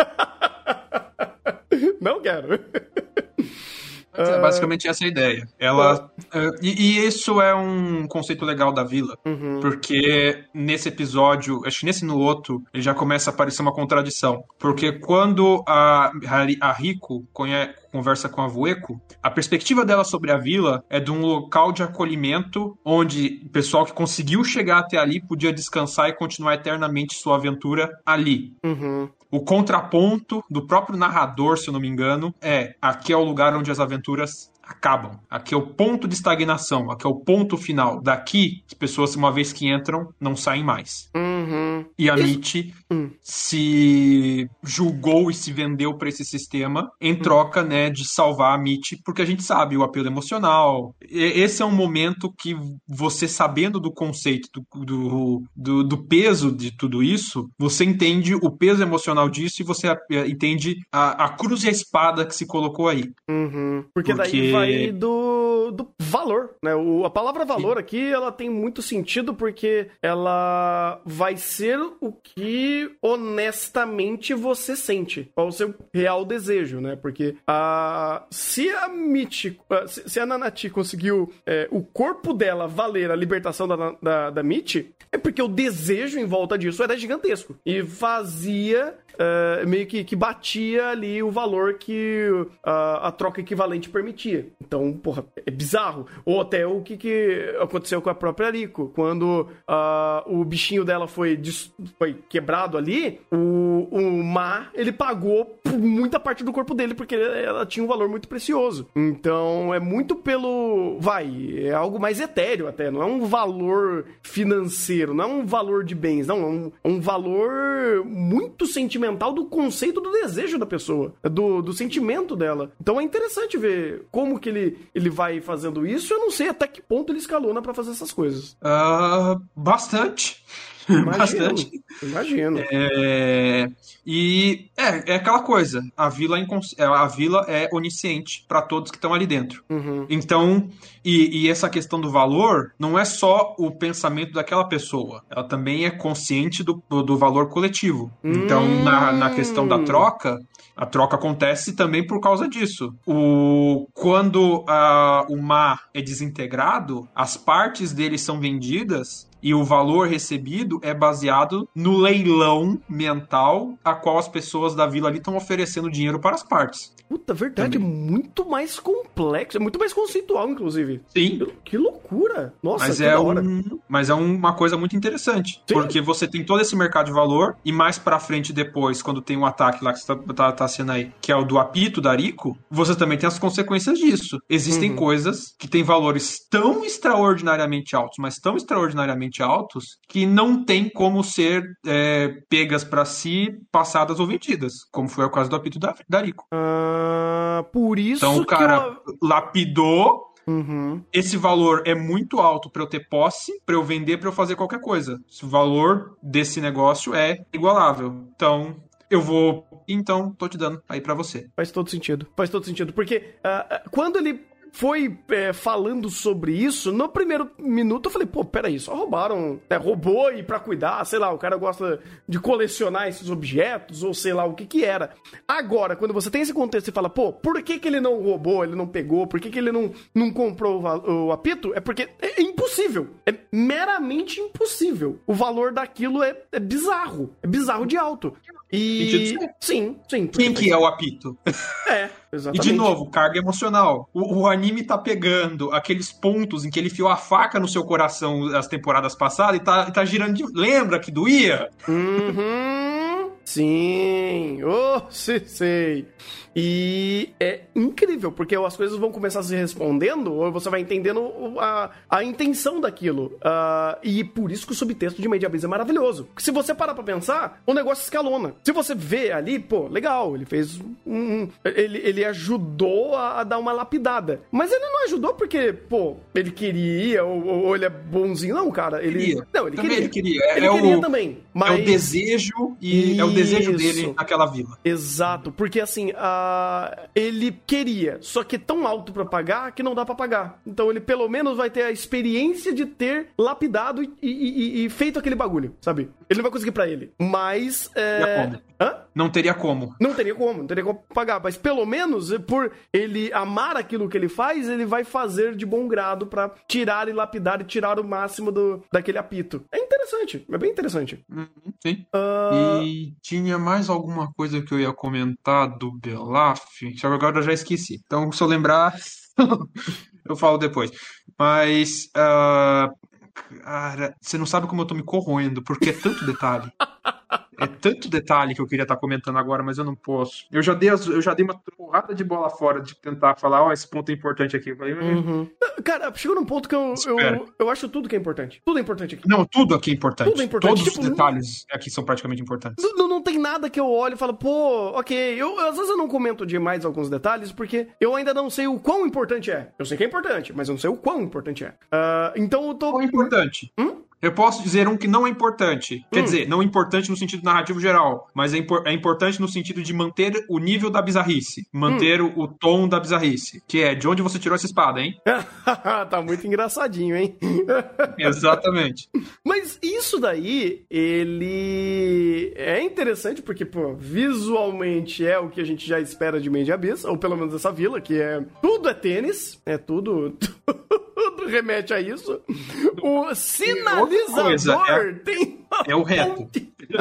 Não quero. Basicamente essa é a ideia. E isso é um conceito legal da vila, porque nesse episódio, acho que nesse no outro, ele já começa a aparecer uma contradição. Porque quando a Rico conversa com a Vueko, a perspectiva dela sobre a vila é de um local de acolhimento onde o pessoal que conseguiu chegar até ali podia descansar e continuar eternamente sua aventura ali. O contraponto do próprio narrador, se eu não me engano, aqui é o lugar onde as aventuras acabam. Aqui é o ponto de estagnação, aqui é o ponto final. Daqui, as pessoas, uma vez que entram, não saem mais. E a Mitty se julgou e se vendeu para esse sistema em troca, né, de salvar a Mitty, porque a gente sabe o apelo emocional. Esse é um momento que você, sabendo do conceito, do peso de tudo isso, você entende o peso emocional disso e você entende a cruz e a espada que se colocou aí. Porque daí vai do valor, né? A palavra valor aqui, ela tem muito sentido porque ela vai ser o que honestamente você sente, qual o seu real desejo, né? Porque se a Mitty, se a Nanati conseguiu o corpo dela valer a libertação da Mitty, é porque o desejo em volta disso era gigantesco e fazia meio que batia ali o valor que a troca equivalente permitia. Então, porra, é bizarro. Ou até o que aconteceu com a própria Rico. Quando o bichinho dela foi quebrado ali, o Ma, ele pagou muita parte do corpo dele, porque ela tinha um valor muito precioso. Então, é muito é algo mais etéreo até, não é um valor financeiro, não é um valor de bens, não, é um valor muito sentimental do conceito do desejo da pessoa, do sentimento dela. Então é interessante ver como que ele vai fazendo isso. Eu não sei até que ponto ele escalona pra fazer essas coisas. Bastante. Imagino. E é aquela coisa, a vila é onisciente para todos que estão ali dentro. Então, e essa questão do valor não é só o pensamento daquela pessoa, ela também é consciente do valor coletivo. Então, na questão da troca, a troca acontece também por causa disso. Quando o Ma é desintegrado, as partes dele são vendidas e o valor recebido é baseado no leilão mental a qual as pessoas da vila ali estão oferecendo dinheiro para as partes. Puta, verdade, também. É muito mais complexo, é muito mais conceitual, inclusive. Sim. Que loucura. Nossa, mas é uma coisa muito interessante. Sim. Porque você tem todo esse mercado de valor e mais pra frente depois, quando tem um ataque lá que você tá sendo aí, que é o do apito da Rico, você também tem as consequências disso. Existem coisas que têm valores tão extraordinariamente altos, mas tão extraordinariamente altos, que não tem como ser pegas pra si, passadas ou vendidas, como foi o caso do apito da Rico. Por isso então o cara lapidou. Esse valor é muito alto pra eu ter posse, pra eu vender, pra eu fazer qualquer coisa. O valor desse negócio é igualável. Então, tô te dando aí pra você. Faz todo sentido. Porque quando ele foi falando sobre isso, no primeiro minuto eu falei, pô, peraí, só roubaram, roubou e pra cuidar, sei lá, o cara gosta de colecionar esses objetos, ou sei lá o que era. Agora, quando você tem esse contexto e fala, pô, por que ele não roubou, ele não pegou, por que ele não comprou o apito? É porque é impossível, é meramente impossível. O valor daquilo é bizarro de alto. Sentido Sim. Quem que é o apito? Exatamente. E de novo, carga emocional. O anime tá pegando aqueles pontos em que ele enfiou a faca no seu coração as temporadas passadas e tá girando de... Lembra que doía? Sim, sei. E é incrível, porque as coisas vão começar a se respondendo, ou você vai entendendo a intenção daquilo. E por isso que o subtexto de Made in Abyss é maravilhoso. Se você parar pra pensar, o negócio escalona. Se você vê ali, pô, legal, ele fez ele ajudou a dar uma lapidada. Mas ele não ajudou porque, pô, ele queria, ou ele é bonzinho. Não, cara, ele queria. Não, ele queria. Ele queria também. Mas... É o desejo e é o desejo dele naquela vila. Exato, porque assim, ele queria, só que é tão alto pra pagar que não dá pra pagar. Então ele pelo menos vai ter a experiência de ter lapidado e feito aquele bagulho, sabe? Ele não vai conseguir pra ele. Mas... Não teria como pagar. Mas pelo menos, por ele amar aquilo que ele faz, ele vai fazer de bom grado pra tirar e lapidar e tirar o máximo daquele apito. É interessante, é bem interessante. Sim. E tinha mais alguma coisa que eu ia comentar do Belaf, só que agora eu já esqueci. Então, se eu lembrar, eu falo depois. Mas, cara, você não sabe como eu tô me corroendo, porque é tanto detalhe. É tanto detalhe que eu queria estar comentando agora, mas eu não posso. Eu já dei uma porrada de bola fora de tentar falar, esse ponto é importante aqui. Cara, chegou num ponto que eu acho tudo que é importante. Tudo é importante aqui. Não, tudo aqui é importante. Tudo é importante. Todos os detalhes aqui são praticamente importantes. Não tem nada que eu olho e falo, pô, ok. Às vezes eu não comento demais alguns detalhes, porque eu ainda não sei o quão importante é. Eu sei que é importante, mas eu não sei o quão importante é. Então eu tô... Quão importante? Eu posso dizer um que não é importante. Quer dizer, não é importante no sentido narrativo geral, mas é importante no sentido de manter o nível da bizarrice. Manter o tom da bizarrice. Que é de onde você tirou essa espada, hein? Tá muito engraçadinho, hein? Exatamente. Mas isso daí, ele é interessante porque, pô, visualmente é o que a gente já espera de Made in Abyss, ou pelo menos essa vila, que é... Tudo é tênis, tudo remete a isso. O sinalizador tem... É o reto.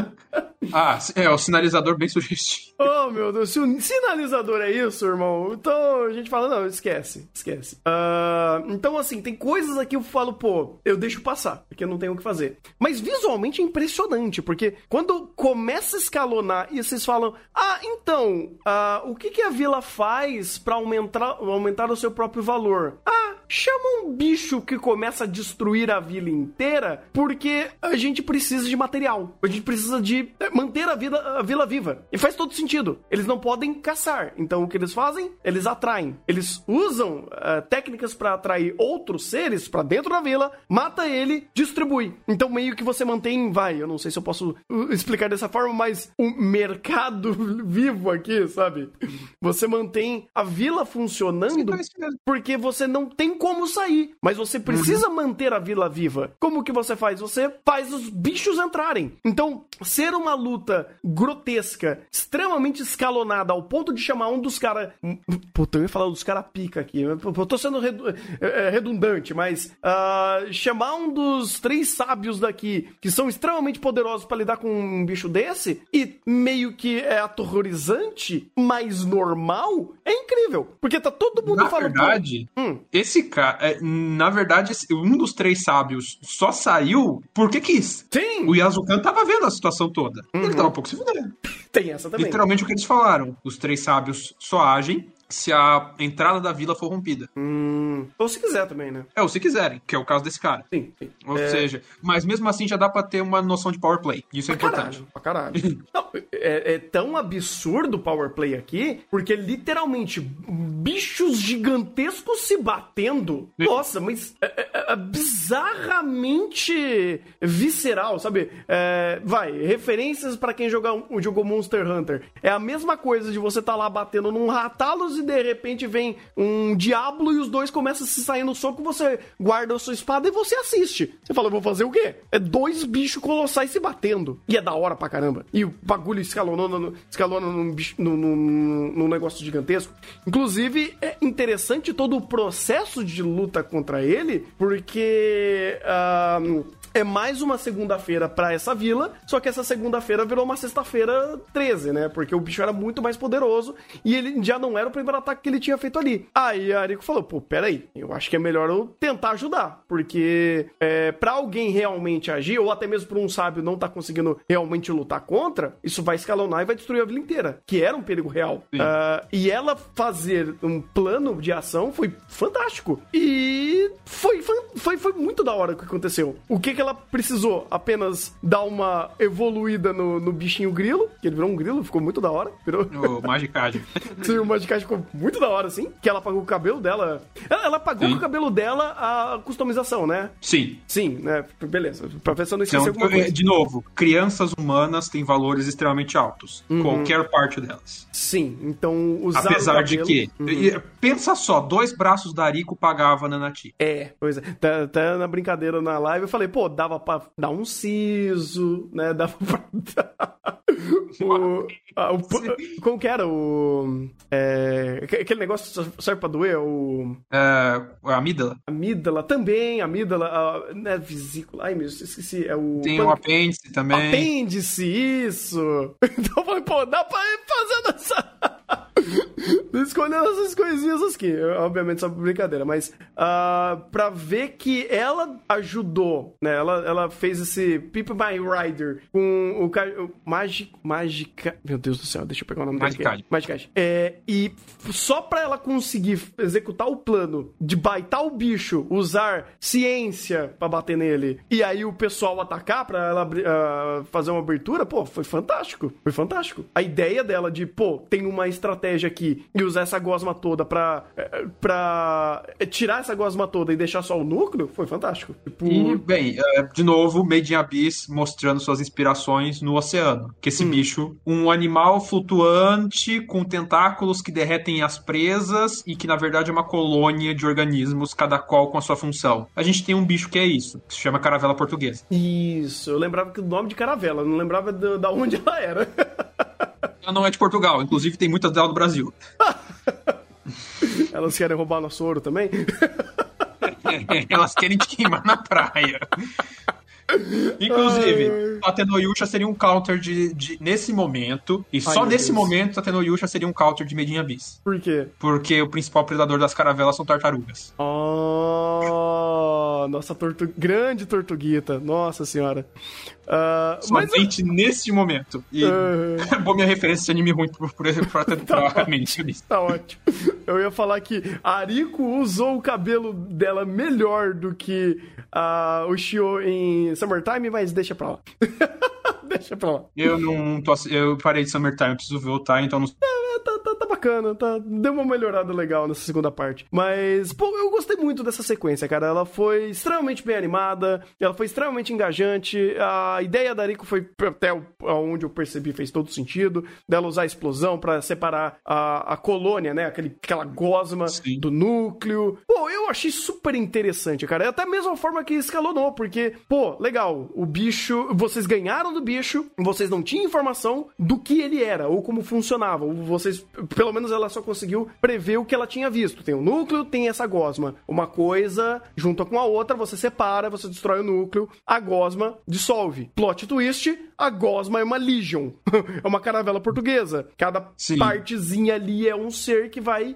É o sinalizador bem sugestivo. Oh, meu Deus, se o sinalizador é isso, irmão, então a gente fala, não, esquece. Então, assim, tem coisas aqui que eu falo, pô, eu deixo passar, porque eu não tenho o que fazer. Mas visualmente é impressionante, porque quando começa a escalonar e vocês falam, então, o que a vila faz pra aumentar o seu próprio valor? Chama um bicho que começa a destruir a vila inteira, porque a gente precisa de material. A gente precisa de manter a vila viva. E faz todo sentido. Eles não podem caçar. Então o que eles fazem? Eles atraem. Eles usam técnicas pra atrair outros seres pra dentro da vila, mata ele, distribui. Então meio que você mantém, eu não sei se eu posso explicar dessa forma, mas o mercado vivo aqui, sabe? Você mantém a vila funcionando porque você não tem como sair, mas você precisa manter a vila viva. Como que você faz? Você faz os bichos entrarem. Então, ser uma luta grotesca, extremamente escalonada, ao ponto de chamar um dos caras... Puta, eu ia falar dos caras pica aqui. Eu tô sendo redundante, mas chamar um dos 3 sábios daqui, que são extremamente poderosos pra lidar com um bicho desse, e meio que é aterrorizante, mas normal, é incrível. Porque tá todo mundo falando... Na verdade, esse cara... Na verdade, um dos 3 sábios só saiu porque quis. Sim! O Yasukan tava vendo a situação toda. Ele tava um pouco se fudendo. Tem essa também. Literalmente o que eles falaram. Os 3 sábios só agem se a entrada da vila for rompida. Ou se quiser também, né? Ou se quiserem, que é o caso desse cara. Sim. Ou seja, mas mesmo assim já dá pra ter uma noção de power play. Isso é importante. Pra caralho. Não, é tão absurdo o power play aqui, porque literalmente bichos gigantescos se batendo. Nossa, mas é bizarramente visceral, sabe? Referências pra quem jogou Monster Hunter. É a mesma coisa de você tá lá batendo num Rathalos e de repente vem um Diablo e os dois começam a se sair no soco, você guarda a sua espada e você assiste. Você fala, eu vou fazer o quê? É 2 bichos colossais se batendo. E é da hora pra caramba. E o bagulho escalona num negócio gigantesco. Inclusive, é interessante todo o processo de luta contra ele, porque é mais uma segunda-feira pra essa vila, só que essa segunda-feira virou uma sexta-feira 13, né? Porque o bicho era muito mais poderoso e ele já não era o primeiro ataque que ele tinha feito ali. Aí a Ariko falou, pô, peraí, eu acho que é melhor eu tentar ajudar, porque pra alguém realmente agir, ou até mesmo pra um sábio não tá conseguindo realmente lutar contra, isso vai escalonar e vai destruir a vila inteira, que era um perigo real. E ela fazer um plano de ação foi fantástico. E foi muito da hora o que aconteceu. O que ela precisou? Apenas dar uma evoluída no bichinho grilo, que ele virou um grilo, ficou muito da hora. O Magicage. Sim, o Magicage ficou muito da hora, assim. Que ela pagou o cabelo dela. Ela pagou com o cabelo dela a customização, né? Sim. Sim, né? Beleza. Pra ver se eu não esqueci alguma coisa. De novo, crianças humanas têm valores extremamente altos. Qualquer parte delas. Sim, então usar apesar de que, pensa só, 2 braços da Ariko pagava a Nanati. Pois é. Até na brincadeira na live eu falei, pô, dava pra dar um siso, né? Dava pra dar... como que era? Aquele negócio que serve pra doer? A amígdala. Amígdala também, né, vesícula. Ai, meu, esqueci. Tem o apêndice também. Apêndice, isso. Então eu falei, pô, dá pra ir fazendo essa... escolhendo essas coisinhas aqui. Obviamente, só brincadeira, mas pra ver que ela ajudou, né? Ela fez esse Pip My Rider com o Magica... Meu Deus do céu, deixa eu pegar o nome dele. Magicage. E só pra ela conseguir executar o plano de baitar o bicho, usar ciência pra bater nele, e aí o pessoal atacar pra ela fazer uma abertura, pô, foi fantástico. Foi fantástico. A ideia dela de, pô, tem uma estratégia aqui e usar essa gosma toda pra tirar essa gosma toda e deixar só o núcleo, foi fantástico. E, bem, de novo, Made in Abyss mostrando suas inspirações no oceano. Que esse bicho, um animal flutuante com tentáculos que derretem as presas e que, na verdade, é uma colônia de organismos, cada qual com a sua função. A gente tem um bicho que é isso, que se chama caravela portuguesa. Isso, eu lembrava que o nome de caravela, não lembrava da onde ela era. Ela não é de Portugal, inclusive tem muitas delas no Brasil. Elas querem roubar nosso ouro também? Elas querem te queimar na praia. Inclusive, Tatenoyusha seria um counter nesse momento, e só nesse momento Tatenoyusha seria um counter de Made in Abyss. Por quê? Porque o principal predador das caravelas são tartarugas. Nossa grande tortuguita, nossa senhora. Somente nesse momento. E boa minha referência de anime ruim pra tentar a mente nisso. Tá ótimo. Eu ia falar que a Ariko usou o cabelo dela melhor do que o Shio em Summertime, mas deixa pra lá. Deixa pra lá. Eu parei de Summertime, preciso voltar, então não... Tá bacana, deu uma melhorada legal nessa segunda parte. Mas, pô, eu gostei muito dessa sequência, cara. Ela foi extremamente bem animada, ela foi extremamente engajante. A ideia da Ariko foi, até onde eu percebi, fez todo sentido. Dela usar a explosão pra separar a colônia, né? Aquela gosma do núcleo. Pô, eu achei super interessante, cara. É até a mesma forma que escalonou, porque, pô, legal, o bicho, vocês ganharam do bicho, vocês não tinham informação do que ele era, ou como funcionava. Vocês, pelo menos ela só conseguiu prever o que ela tinha visto. Tem o núcleo, tem essa gosma. Uma coisa junta com a outra, você separa, você destrói o núcleo, a gosma dissolve. Plot twist, a gosma é uma legion. É uma caravela portuguesa. Cada partezinha ali é um ser que vai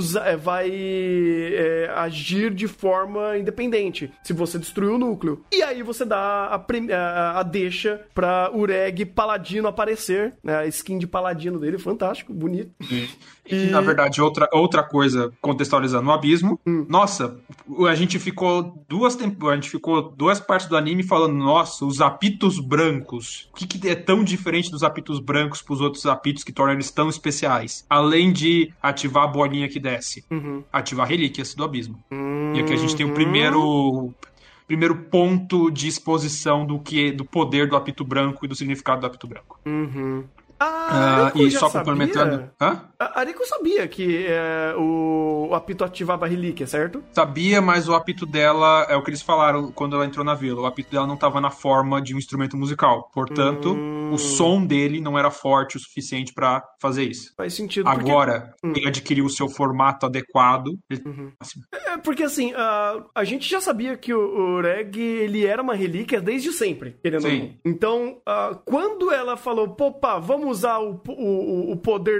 agir de forma independente, se você destruir o núcleo. E aí você dá a deixa pra Ureg Paladino aparecer, né? A skin de Paladino dele, fantástico, bonito. E, na verdade, outra coisa, contextualizando o Abismo, nossa, a gente ficou duas partes do anime falando, nossa, os apitos brancos, o que é tão diferente dos apitos brancos pros outros apitos que tornam eles tão especiais? Além de ativar a bolinha que desce, ativar relíquias do Abismo. E aqui a gente tem o primeiro ponto de exposição do poder do apito branco e do significado do apito branco. E só complementando. A Ariko sabia que o apito ativava a relíquia, certo? Sabia, mas o apito dela, é o que eles falaram quando ela entrou na vila, o apito dela não estava na forma de um instrumento musical. Portanto, o som dele não era forte o suficiente para fazer isso. Faz sentido. Agora, ele adquiriu o seu formato adequado. Porque assim, a gente já sabia que o Reg, ele era uma relíquia desde sempre, querendo ou não. Então, quando ela falou, pá, vamos usar o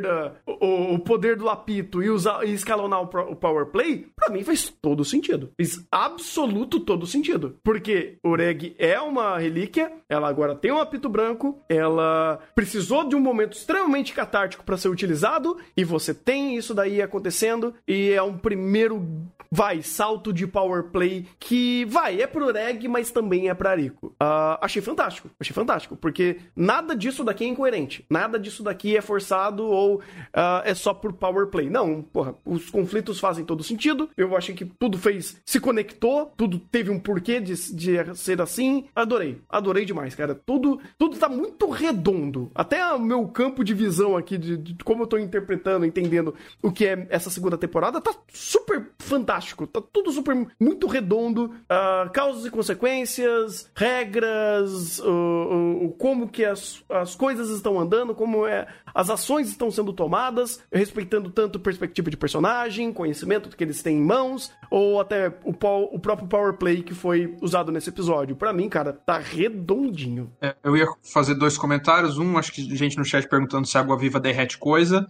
poder do apito e escalonar o Power Play, pra mim faz todo sentido. Fez absoluto todo sentido. Porque o Reg é uma relíquia, ela agora tem um apito branco, ela precisou de um momento extremamente catártico pra ser utilizado, e você tem isso daí acontecendo, e é um primeiro, salto de Power Play que, é pro Reg, mas também é pra Ariko. Achei fantástico, porque nada disso daqui é incoerente, nada disso daqui é forçado ou é só por Power Play. Não, porra, os conflitos fazem todo sentido, eu achei que tudo se conectou, tudo teve um porquê de ser assim, adorei demais, cara, tudo tá muito redondo, até o meu campo de visão aqui, de como eu tô interpretando, entendendo o que é essa segunda temporada, tá super fantástico, tá tudo muito redondo, causas e consequências, regras, como que as coisas estão andando, como as ações estão sendo tomadas, respeitando tanto perspectiva de personagem, conhecimento que eles têm em mãos, ou até o próprio Power Play que foi usado nesse episódio. Pra mim, cara, tá redondinho. Eu ia fazer 2 comentários. Acho que gente no chat perguntando se a água-viva derrete coisa.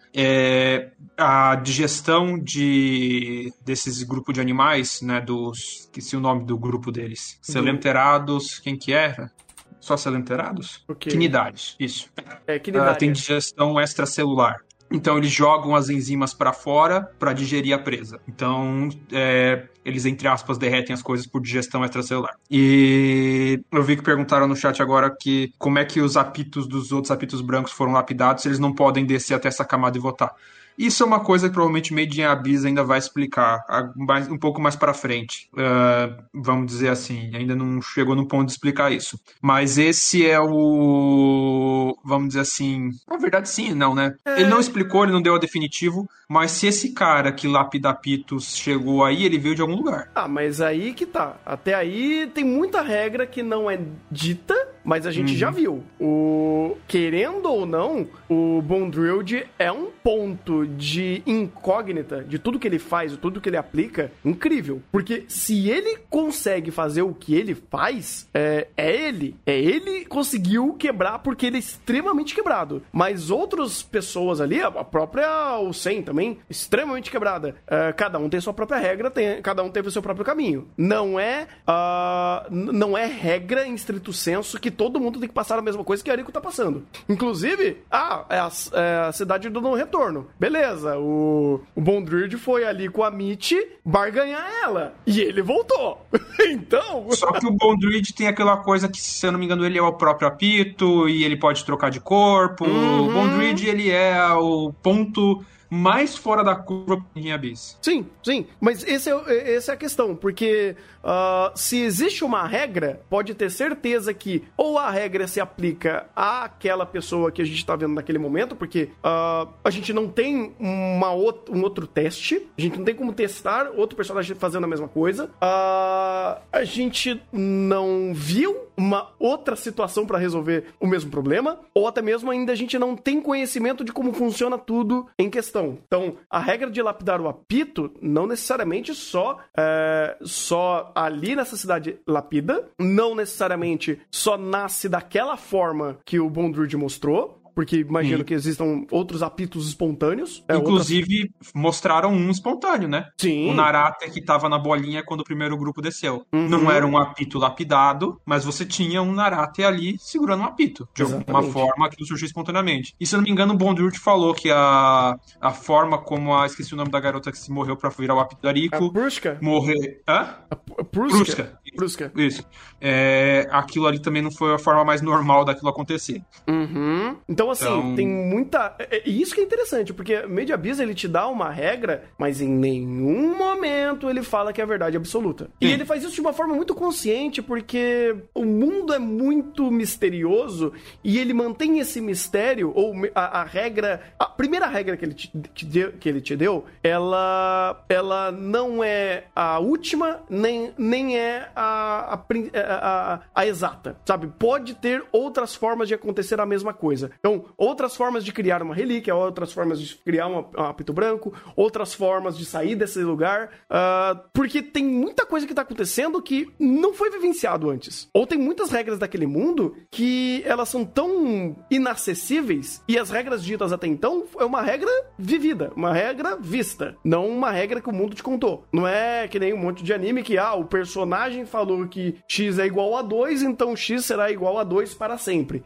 A digestão desses grupos de animais, né, esqueci o nome do grupo deles. Selenterhados, quem que era? Só selenterhados? Okay. Quinidários, isso. Quinidária. Tem digestão extracelular. Então, eles jogam as enzimas para fora para digerir a presa. Então, eles, entre aspas, derretem as coisas por digestão extracelular. E eu vi que perguntaram no chat agora que como é que os apitos dos outros apitos brancos foram lapidados se eles não podem descer até essa camada e votar. Isso é uma coisa que provavelmente Made in Abyss ainda vai explicar um pouco mais pra frente. Vamos dizer assim, ainda não chegou no ponto de explicar isso. Mas esse é vamos dizer assim, na verdade sim, não, né? Ele não explicou, ele não deu a definitivo, mas se esse cara que lapida apitos chegou aí, ele veio de algum lugar. Mas aí que tá. Até aí tem muita regra que não é dita, mas a gente já viu. Querendo ou não, o Bondrewd é um ponto de incógnita de tudo que ele faz, de tudo que ele aplica, incrível. Porque se ele consegue fazer o que ele faz, ele conseguiu quebrar porque ele é extremamente quebrado. Mas outras pessoas ali, a própria Olsen também, extremamente quebrada. Cada um tem sua própria regra, cada um teve o seu próprio caminho. Não é regra em estrito senso que todo mundo tem que passar a mesma coisa que a Ariko tá passando. Inclusive, é a cidade do não retorno. Beleza, o Bondrewd foi ali com a Mitty barganhar ela. E ele voltou. Então... Só que o Bondrewd tem aquela coisa que, se eu não me engano, ele é o próprio apito e ele pode trocar de corpo. O Bondrewd, ele é o ponto mais fora da curva em Abyss. Sim. Mas essa é a questão, porque se existe uma regra, pode ter certeza que ou a regra se aplica àquela pessoa que a gente tá vendo naquele momento, porque a gente não tem um outro teste, a gente não tem como testar outro personagem fazendo a mesma coisa, a gente não viu uma outra situação pra resolver o mesmo problema, ou até mesmo ainda a gente não tem conhecimento de como funciona tudo em questão. Então, a regra de lapidar o apito não necessariamente só ali nessa cidade lapida, não necessariamente só nasce daquela forma que o Bondrewd mostrou, porque imagino que existam outros apitos espontâneos. Inclusive, mostraram um espontâneo, né? Sim. O Narate que tava na bolinha quando o primeiro grupo desceu. Não era um apito lapidado, mas você tinha um Narate ali segurando um apito. De alguma forma, aquilo surgiu espontaneamente. E se eu não me engano, o Bondrewd falou que a forma como esqueci o nome da garota que se morreu pra virar o apito da Ariko. A Prushka? Hã? A Prushka. brusca. Isso. Aquilo ali também não foi a forma mais normal daquilo acontecer. Então, assim, tem muita... E isso que é interessante, porque Made in Abyss, ele te dá uma regra, mas em nenhum momento ele fala que é a verdade absoluta. E ele faz isso de uma forma muito consciente, porque o mundo é muito misterioso e ele mantém esse mistério, ou a regra... A primeira regra que ele te deu, ela não é a última, nem é a exata, sabe? Pode ter outras formas de acontecer a mesma coisa. Então, outras formas de criar uma relíquia, outras formas de criar um apito branco, outras formas de sair desse lugar, porque tem muita coisa que tá acontecendo que não foi vivenciado antes. Ou tem muitas regras daquele mundo que elas são tão inacessíveis, e as regras ditas até então é uma regra vivida, uma regra vista, não uma regra que o mundo te contou. Não é que nem um monte de anime que, o personagem falou que X é igual a 2, então X será igual a 2 para sempre.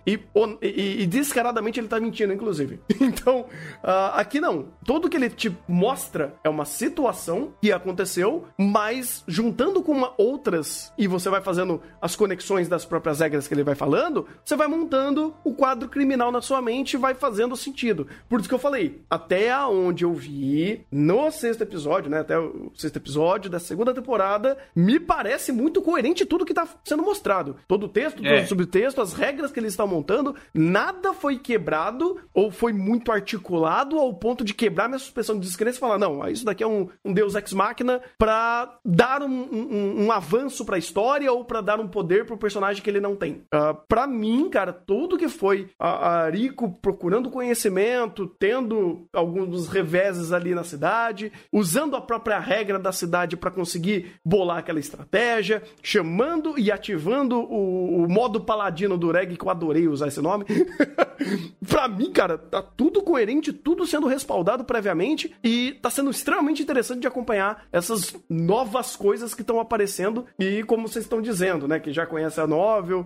E descaradamente ele tá mentindo, inclusive. Então, aqui não. Tudo que ele te mostra é uma situação que aconteceu, mas juntando com outras, e você vai fazendo as conexões das próprias regras que ele vai falando, você vai montando o quadro criminal na sua mente e vai fazendo sentido. Por isso que eu falei, até onde eu vi no sexto episódio, né, até o sexto episódio da segunda temporada, me parece muito coerente tudo que tá sendo mostrado. Todo o texto, todo o subtexto, as regras que eles estão montando, nada foi quebrado ou foi muito articulado ao ponto de quebrar minha suspensão de descrença e falar, não, isso daqui é um Deus Ex Machina pra dar um avanço pra história ou pra dar um poder pro personagem que ele não tem. Pra mim, cara, tudo que foi a Rico procurando conhecimento, tendo alguns reveses ali na cidade, usando a própria regra da cidade pra conseguir bolar aquela estratégia, chamando e ativando o modo paladino do Reg, que eu adorei usar esse nome. Pra mim, cara, tá tudo coerente, tudo sendo respaldado previamente e tá sendo extremamente interessante de acompanhar essas novas coisas que estão aparecendo e como vocês estão dizendo, né, que já conhece a novel,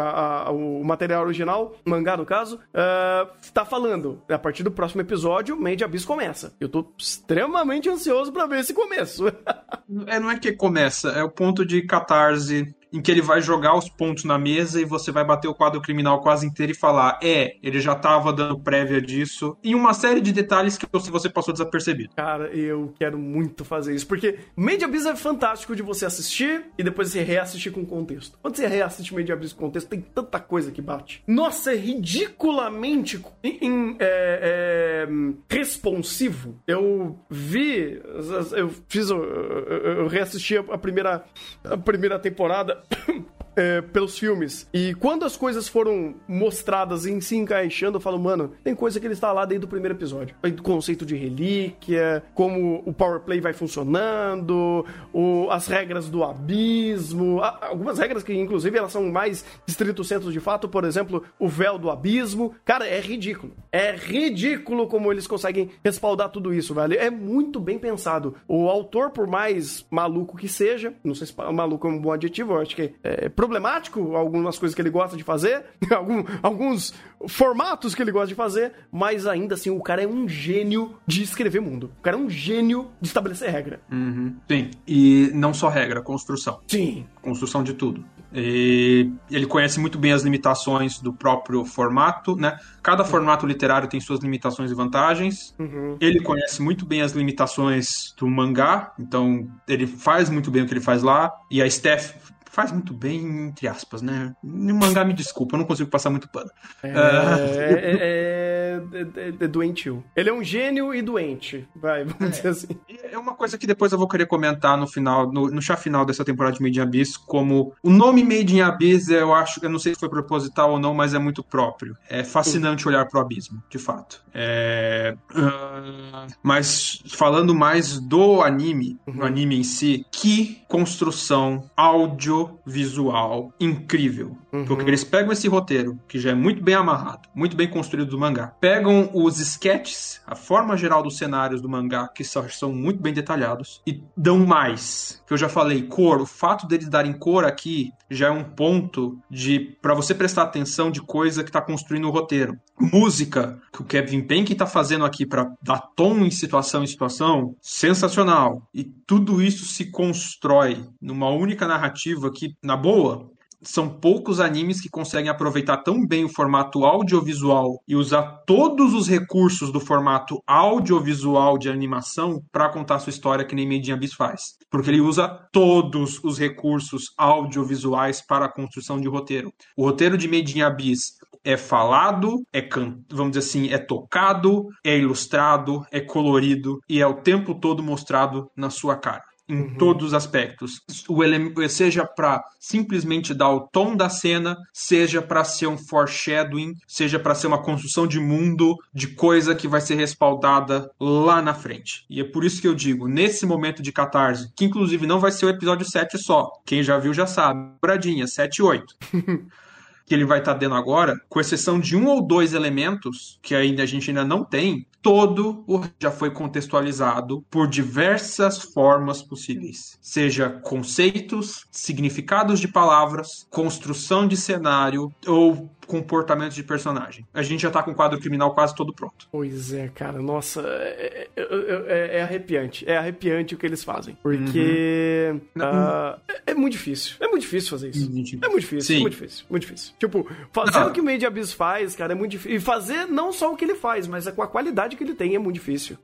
o material original, o mangá no caso, tá falando, a partir do próximo episódio, Made in Abyss começa. Eu tô extremamente ansioso pra ver esse começo. Não é que começa, é o ponto de catarse em que ele vai jogar os pontos na mesa e você vai bater o quadro criminal quase inteiro e falar, ele já tava dando prévia disso, e uma série de detalhes que você passou desapercebido. Cara, eu quero muito fazer isso, porque Made in Abyss é fantástico de você assistir e depois você reassistir com contexto. Quando você reassiste Made in Abyss com contexto, tem tanta coisa que bate. Nossa, é ridiculamente responsivo. Eu reassisti a primeira temporada pelos filmes. E quando as coisas foram mostradas e se encaixando, eu falo, mano, tem coisa que ele está lá desde o primeiro episódio. O conceito de relíquia, como o power play vai funcionando, as regras do abismo, algumas regras que, inclusive, elas são mais estrito senso de fato, por exemplo, o véu do abismo. Cara, é ridículo. É ridículo como eles conseguem respaldar tudo isso, velho. É muito bem pensado. O autor, por mais maluco que seja, não sei se maluco é um bom adjetivo, eu acho que é problemático, algumas coisas que ele gosta de fazer, alguns formatos que ele gosta de fazer, mas ainda assim, o cara é um gênio de escrever mundo. O cara é um gênio de estabelecer regra. Sim, e não só regra, construção. Sim. Construção de tudo. E ele conhece muito bem as limitações do próprio formato, né? Cada formato literário tem suas limitações e vantagens. Ele conhece muito bem as limitações do mangá, então ele faz muito bem o que ele faz lá, e a Steph faz muito bem, entre aspas, né? No mangá, me desculpa, eu não consigo passar muito pano. É doentio. Ele é um gênio e doente, vamos dizer assim. É uma coisa que depois eu vou querer comentar no final, no chá final dessa temporada de Made in Abyss, como o nome Made in Abyss, eu não sei se foi proposital ou não, mas é muito próprio. É fascinante olhar pro abismo, de fato. Mas falando mais do anime, o anime em si, que construção audiovisual incrível. Porque eles pegam esse roteiro, que já é muito bem amarrado, muito bem construído do mangá, pegam os sketches, a forma geral dos cenários do mangá, que são muito bem bem detalhados. E dão mais. Que eu já falei, cor. O fato deles darem cor aqui já é um ponto pra você prestar atenção de coisa que tá construindo o roteiro. Música, que o Kevin Penke tá fazendo aqui pra dar tom em situação, sensacional. E tudo isso se constrói numa única narrativa que, na boa, são poucos animes que conseguem aproveitar tão bem o formato audiovisual e usar todos os recursos do formato audiovisual de animação para contar sua história que nem Made in Abyss faz. Porque ele usa todos os recursos audiovisuais para a construção de roteiro. O roteiro de Made in Abyss é falado, vamos dizer assim, é tocado, é ilustrado, é colorido e é o tempo todo mostrado na sua cara. Em todos os aspectos. Seja para simplesmente dar o tom da cena, seja para ser um foreshadowing, seja para ser uma construção de mundo, de coisa que vai ser respaldada lá na frente. E é por isso que eu digo, nesse momento de catarse, que inclusive não vai ser o episódio 7 só. Quem já viu já sabe. Bradinha, 7 e 8. Que ele vai estar dando agora, com exceção de 1 ou 2 elementos, que a gente ainda não tem, todo já foi contextualizado por diversas formas possíveis. Seja conceitos, significados de palavras, construção de cenário ou comportamento de personagem. A gente já tá com o quadro criminal quase todo pronto. Pois é, cara. Nossa, é arrepiante. É arrepiante o que eles fazem. Porque é muito difícil. É muito difícil fazer isso. É muito difícil. Sim. Muito difícil. Tipo, fazer o que o Made in Abyss faz, cara, é muito difícil. E fazer não só o que ele faz, mas com a qualidade que ele tem é muito difícil.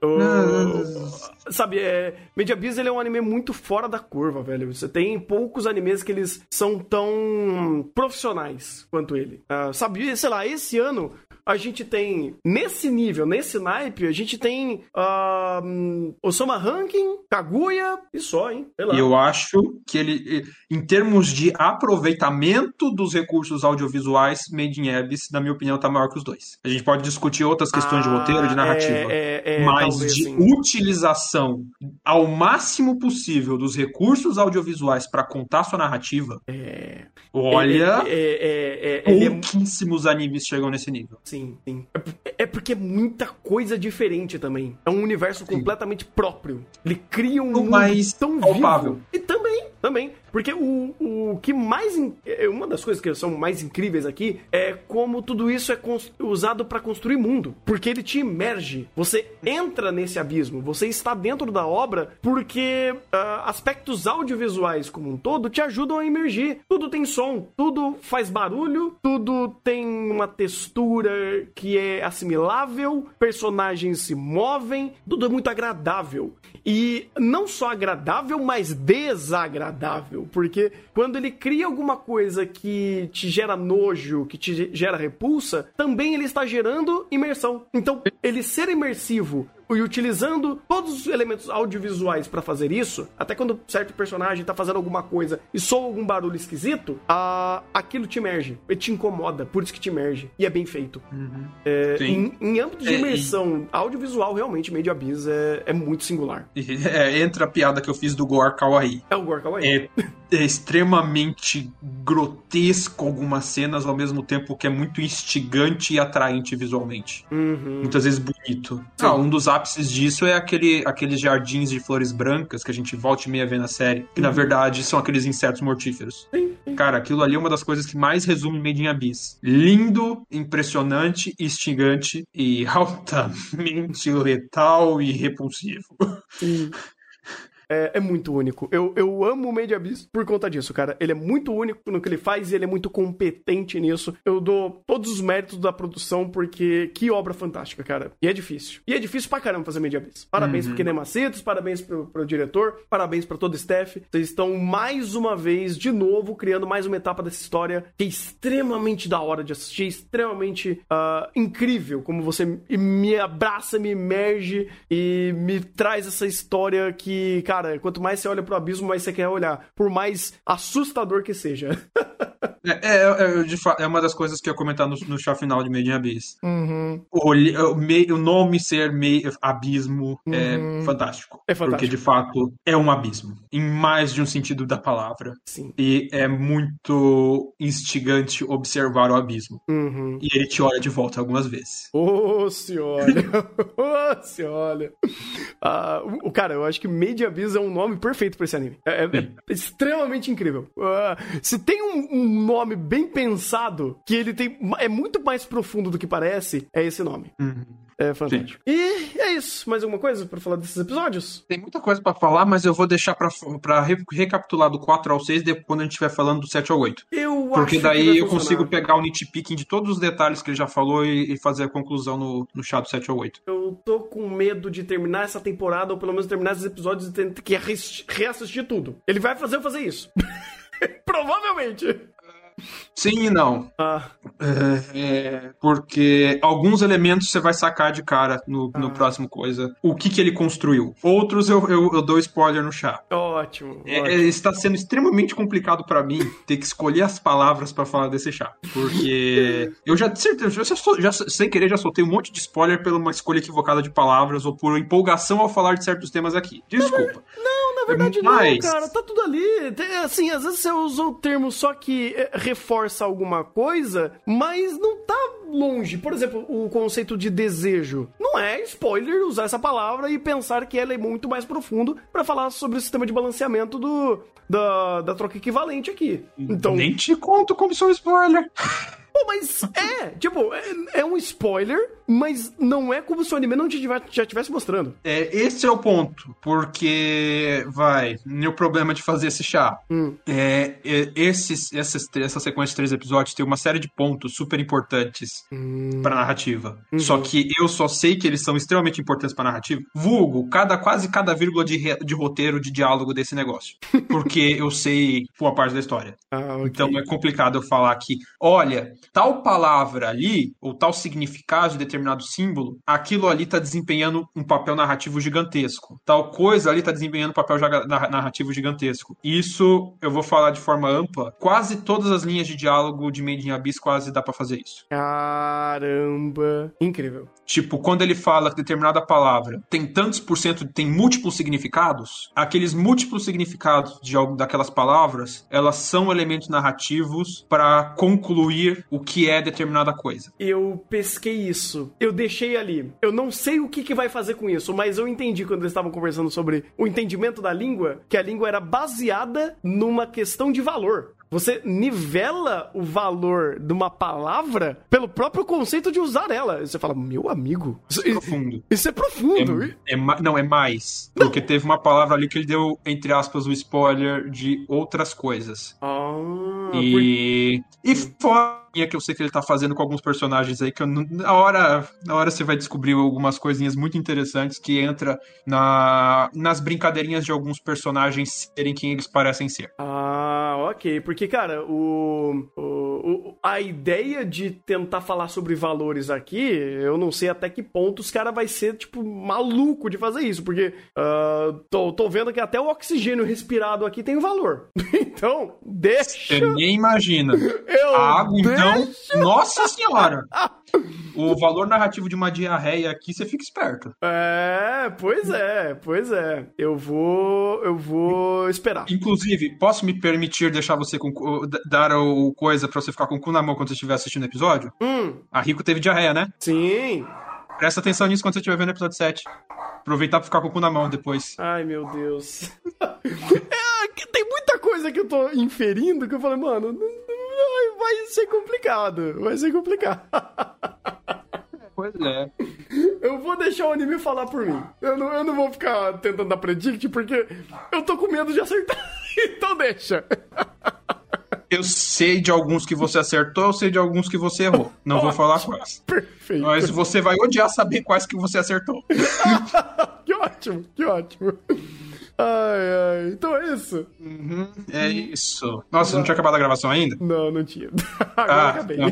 Sabe, Made in Abyss, ele é um anime muito fora da curva, velho. Você tem poucos animes que eles são tão profissionais quanto ele. Sabe, sei lá, esse ano a gente tem, nesse nível, nesse naipe, a gente tem Osama Rankin, Kaguya e só, hein? Sei lá. Eu acho que ele, em termos de aproveitamento dos recursos audiovisuais, Made in Abyss, na minha opinião, tá maior que os dois. A gente pode discutir outras questões de roteiro, de narrativa, mas talvez, de utilização ao máximo possível dos recursos audiovisuais para contar sua narrativa, olha, pouquíssimos animes chegam nesse nível. Sim. É porque é muita coisa diferente também. É um universo completamente próprio. Ele cria um mundo tão palpável. Vivo. E também. Porque o que mais... Uma das coisas que são mais incríveis aqui é como tudo isso é usado pra construir mundo. Porque ele te imerge. Você entra nesse abismo. Você está dentro da obra porque aspectos audiovisuais como um todo te ajudam a imergir. Tudo tem som. Tudo faz barulho. Tudo tem uma textura que é assimilável. Personagens se movem. Tudo é muito agradável. E não só agradável, mas desagradável. Porque quando ele cria alguma coisa que te gera nojo, que te gera repulsa, também ele está gerando imersão. Então, ele ser imersivo e utilizando todos os elementos audiovisuais pra fazer isso, até quando certo personagem tá fazendo alguma coisa e soa algum barulho esquisito, aquilo te imerge, ele te incomoda, por isso que te imerge, e é bem feito. Em âmbito de imersão audiovisual, realmente, Made in Abyss é muito singular. Entra a piada que eu fiz do Gore Kawaii. É o Gore Kawaii. É extremamente grotesco algumas cenas, ao mesmo tempo que é muito instigante e atraente visualmente. Muitas vezes bonito. Um dos ápices disso é aqueles jardins de flores brancas que a gente volta e meia vê na série, que na verdade são aqueles insetos mortíferos. Cara, aquilo ali é uma das coisas que mais resume Made in Abyss. Lindo, impressionante, instigante e altamente letal e repulsivo. É muito único. Eu amo o Made in Abyss por conta disso, cara. Ele é muito único no que ele faz e ele é muito competente nisso. Eu dou todos os méritos da produção porque que obra fantástica, cara. E é difícil. E é difícil pra caramba fazer Made in Abyss. Parabéns pro Kinemacitos, parabéns pro diretor, parabéns pra todo o staff. Vocês estão mais uma vez, de novo, criando mais uma etapa dessa história que é extremamente da hora de assistir, extremamente incrível como você me abraça, me imerge e me traz essa história que, cara, quanto mais você olha pro abismo, mais você quer olhar. Por mais assustador que seja. De fato, é uma das coisas que eu ia comentar no chá final de Made in Abyss. O nome ser abismo é fantástico. É fantástico. Porque, de fato, é um abismo. Em mais de um sentido da palavra. Sim. E é muito instigante observar o abismo. E ele te olha de volta algumas vezes. Se olha. Se olha. Cara, eu acho que Made in Abyss é um nome perfeito pra esse anime. É extremamente incrível. Se tem um nome bem pensado, que ele é muito mais profundo do que parece, é esse nome. É fantástico. Sim. E é isso. Mais alguma coisa pra falar desses episódios? Tem muita coisa pra falar, mas eu vou deixar pra recapitular do 4 ao 6 quando a gente estiver falando do 7 ao 8. Porque daí eu consigo pegar o nitpicking de todos os detalhes que ele já falou e fazer a conclusão no chá do 7 ao 8. Eu tô com medo de terminar essa temporada, ou pelo menos terminar esses episódios e ter que reassistir tudo. Ele vai fazer eu fazer isso. Provavelmente. Sim e não. Porque alguns elementos você vai sacar de cara no próximo coisa. O que ele construiu. Outros eu dou spoiler no chá. Ótimo. Está sendo extremamente complicado pra mim ter que escolher as palavras pra falar desse chá. Porque eu já sem querer já soltei um monte de spoiler pela uma escolha equivocada de palavras ou por empolgação ao falar de certos temas aqui. Desculpa. Na verdade não, cara. Tá tudo ali. Assim, às vezes você usa o termo só que reforça alguma coisa, mas não tá longe. Por exemplo, o conceito de desejo. Não é spoiler usar essa palavra e pensar que ela é muito mais profundo pra falar sobre o sistema de balanceamento da troca equivalente aqui. Então, nem te conto como sou spoiler. Pô, mas é um spoiler, mas não é como se o anime não já estivesse mostrando. Esse é o ponto, porque, meu problema de fazer esse chá. Essa sequência de 3 episódios tem uma série de pontos super importantes pra narrativa. Só que eu só sei que eles são extremamente importantes pra narrativa. Vulgo, quase cada vírgula de roteiro, de diálogo desse negócio. Porque eu sei boa parte da história. Okay. Então é complicado eu falar que, olha, tal palavra ali, ou tal significado de determinado símbolo, aquilo ali tá desempenhando um papel narrativo gigantesco. Tal coisa ali tá desempenhando um papel narrativo gigantesco. Isso eu vou falar de forma ampla. Quase todas as linhas de diálogo de Made in Abyss quase dá pra fazer isso. Caramba. Incrível. Tipo, quando ele fala que determinada palavra tem tantos por cento, tem múltiplos significados, aqueles múltiplos significados daquelas palavras, elas são elementos narrativos para concluir o que é determinada coisa. Eu pesquei isso. Eu deixei ali. Eu não sei o que vai fazer com isso, mas eu entendi quando eles estavam conversando sobre o entendimento da língua, que a língua era baseada numa questão de valor. Você nivela o valor de uma palavra pelo próprio conceito de usar ela. Você fala, meu amigo... Isso é profundo. Isso é profundo. Não, é mais. Não. Porque teve uma palavra ali que ele deu, entre aspas, o spoiler de outras coisas. E fora que eu sei que ele tá fazendo com alguns personagens aí, que na hora você vai descobrir algumas coisinhas muito interessantes que entra nas brincadeirinhas de alguns personagens serem quem eles parecem ser. Ok, porque, cara, a ideia de tentar falar sobre valores aqui, eu não sei até que ponto os caras vai ser, tipo, maluco de fazer isso, porque tô vendo que até o oxigênio respirado aqui tem valor. Então, deixa... Você nem imagina. A água, então, nossa senhora! O valor narrativo de uma diarreia aqui, você fica esperto. Pois é. Eu vou esperar. Inclusive, posso me permitir deixar você dar o coisa pra você ficar com o cu na mão quando você estiver assistindo o episódio? A Rico teve diarreia, né? Sim. Presta atenção nisso quando você estiver vendo o episódio 7. Aproveitar pra ficar com o cu na mão depois. Ai, meu Deus. Tem muita coisa que eu tô inferindo que eu falei, mano, vai ser complicado. Pois é. Eu vou deixar o anime falar por mim. Eu não vou ficar tentando dar predict, porque eu tô com medo de acertar. Então deixa. Eu sei de alguns que você acertou, eu sei de alguns que você errou. Não vou falar quais. Perfeito. Mas você vai odiar saber quais que você acertou. Que ótimo. Ai. Então é isso? É isso. Nossa, não tinha acabado a gravação ainda? Não tinha. Agora acabei. Não.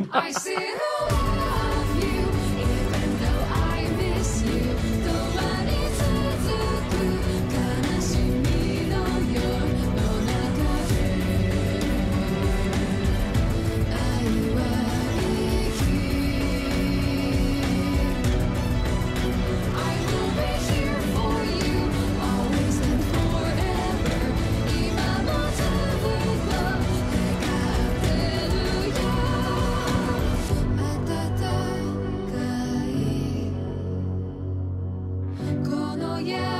Yeah.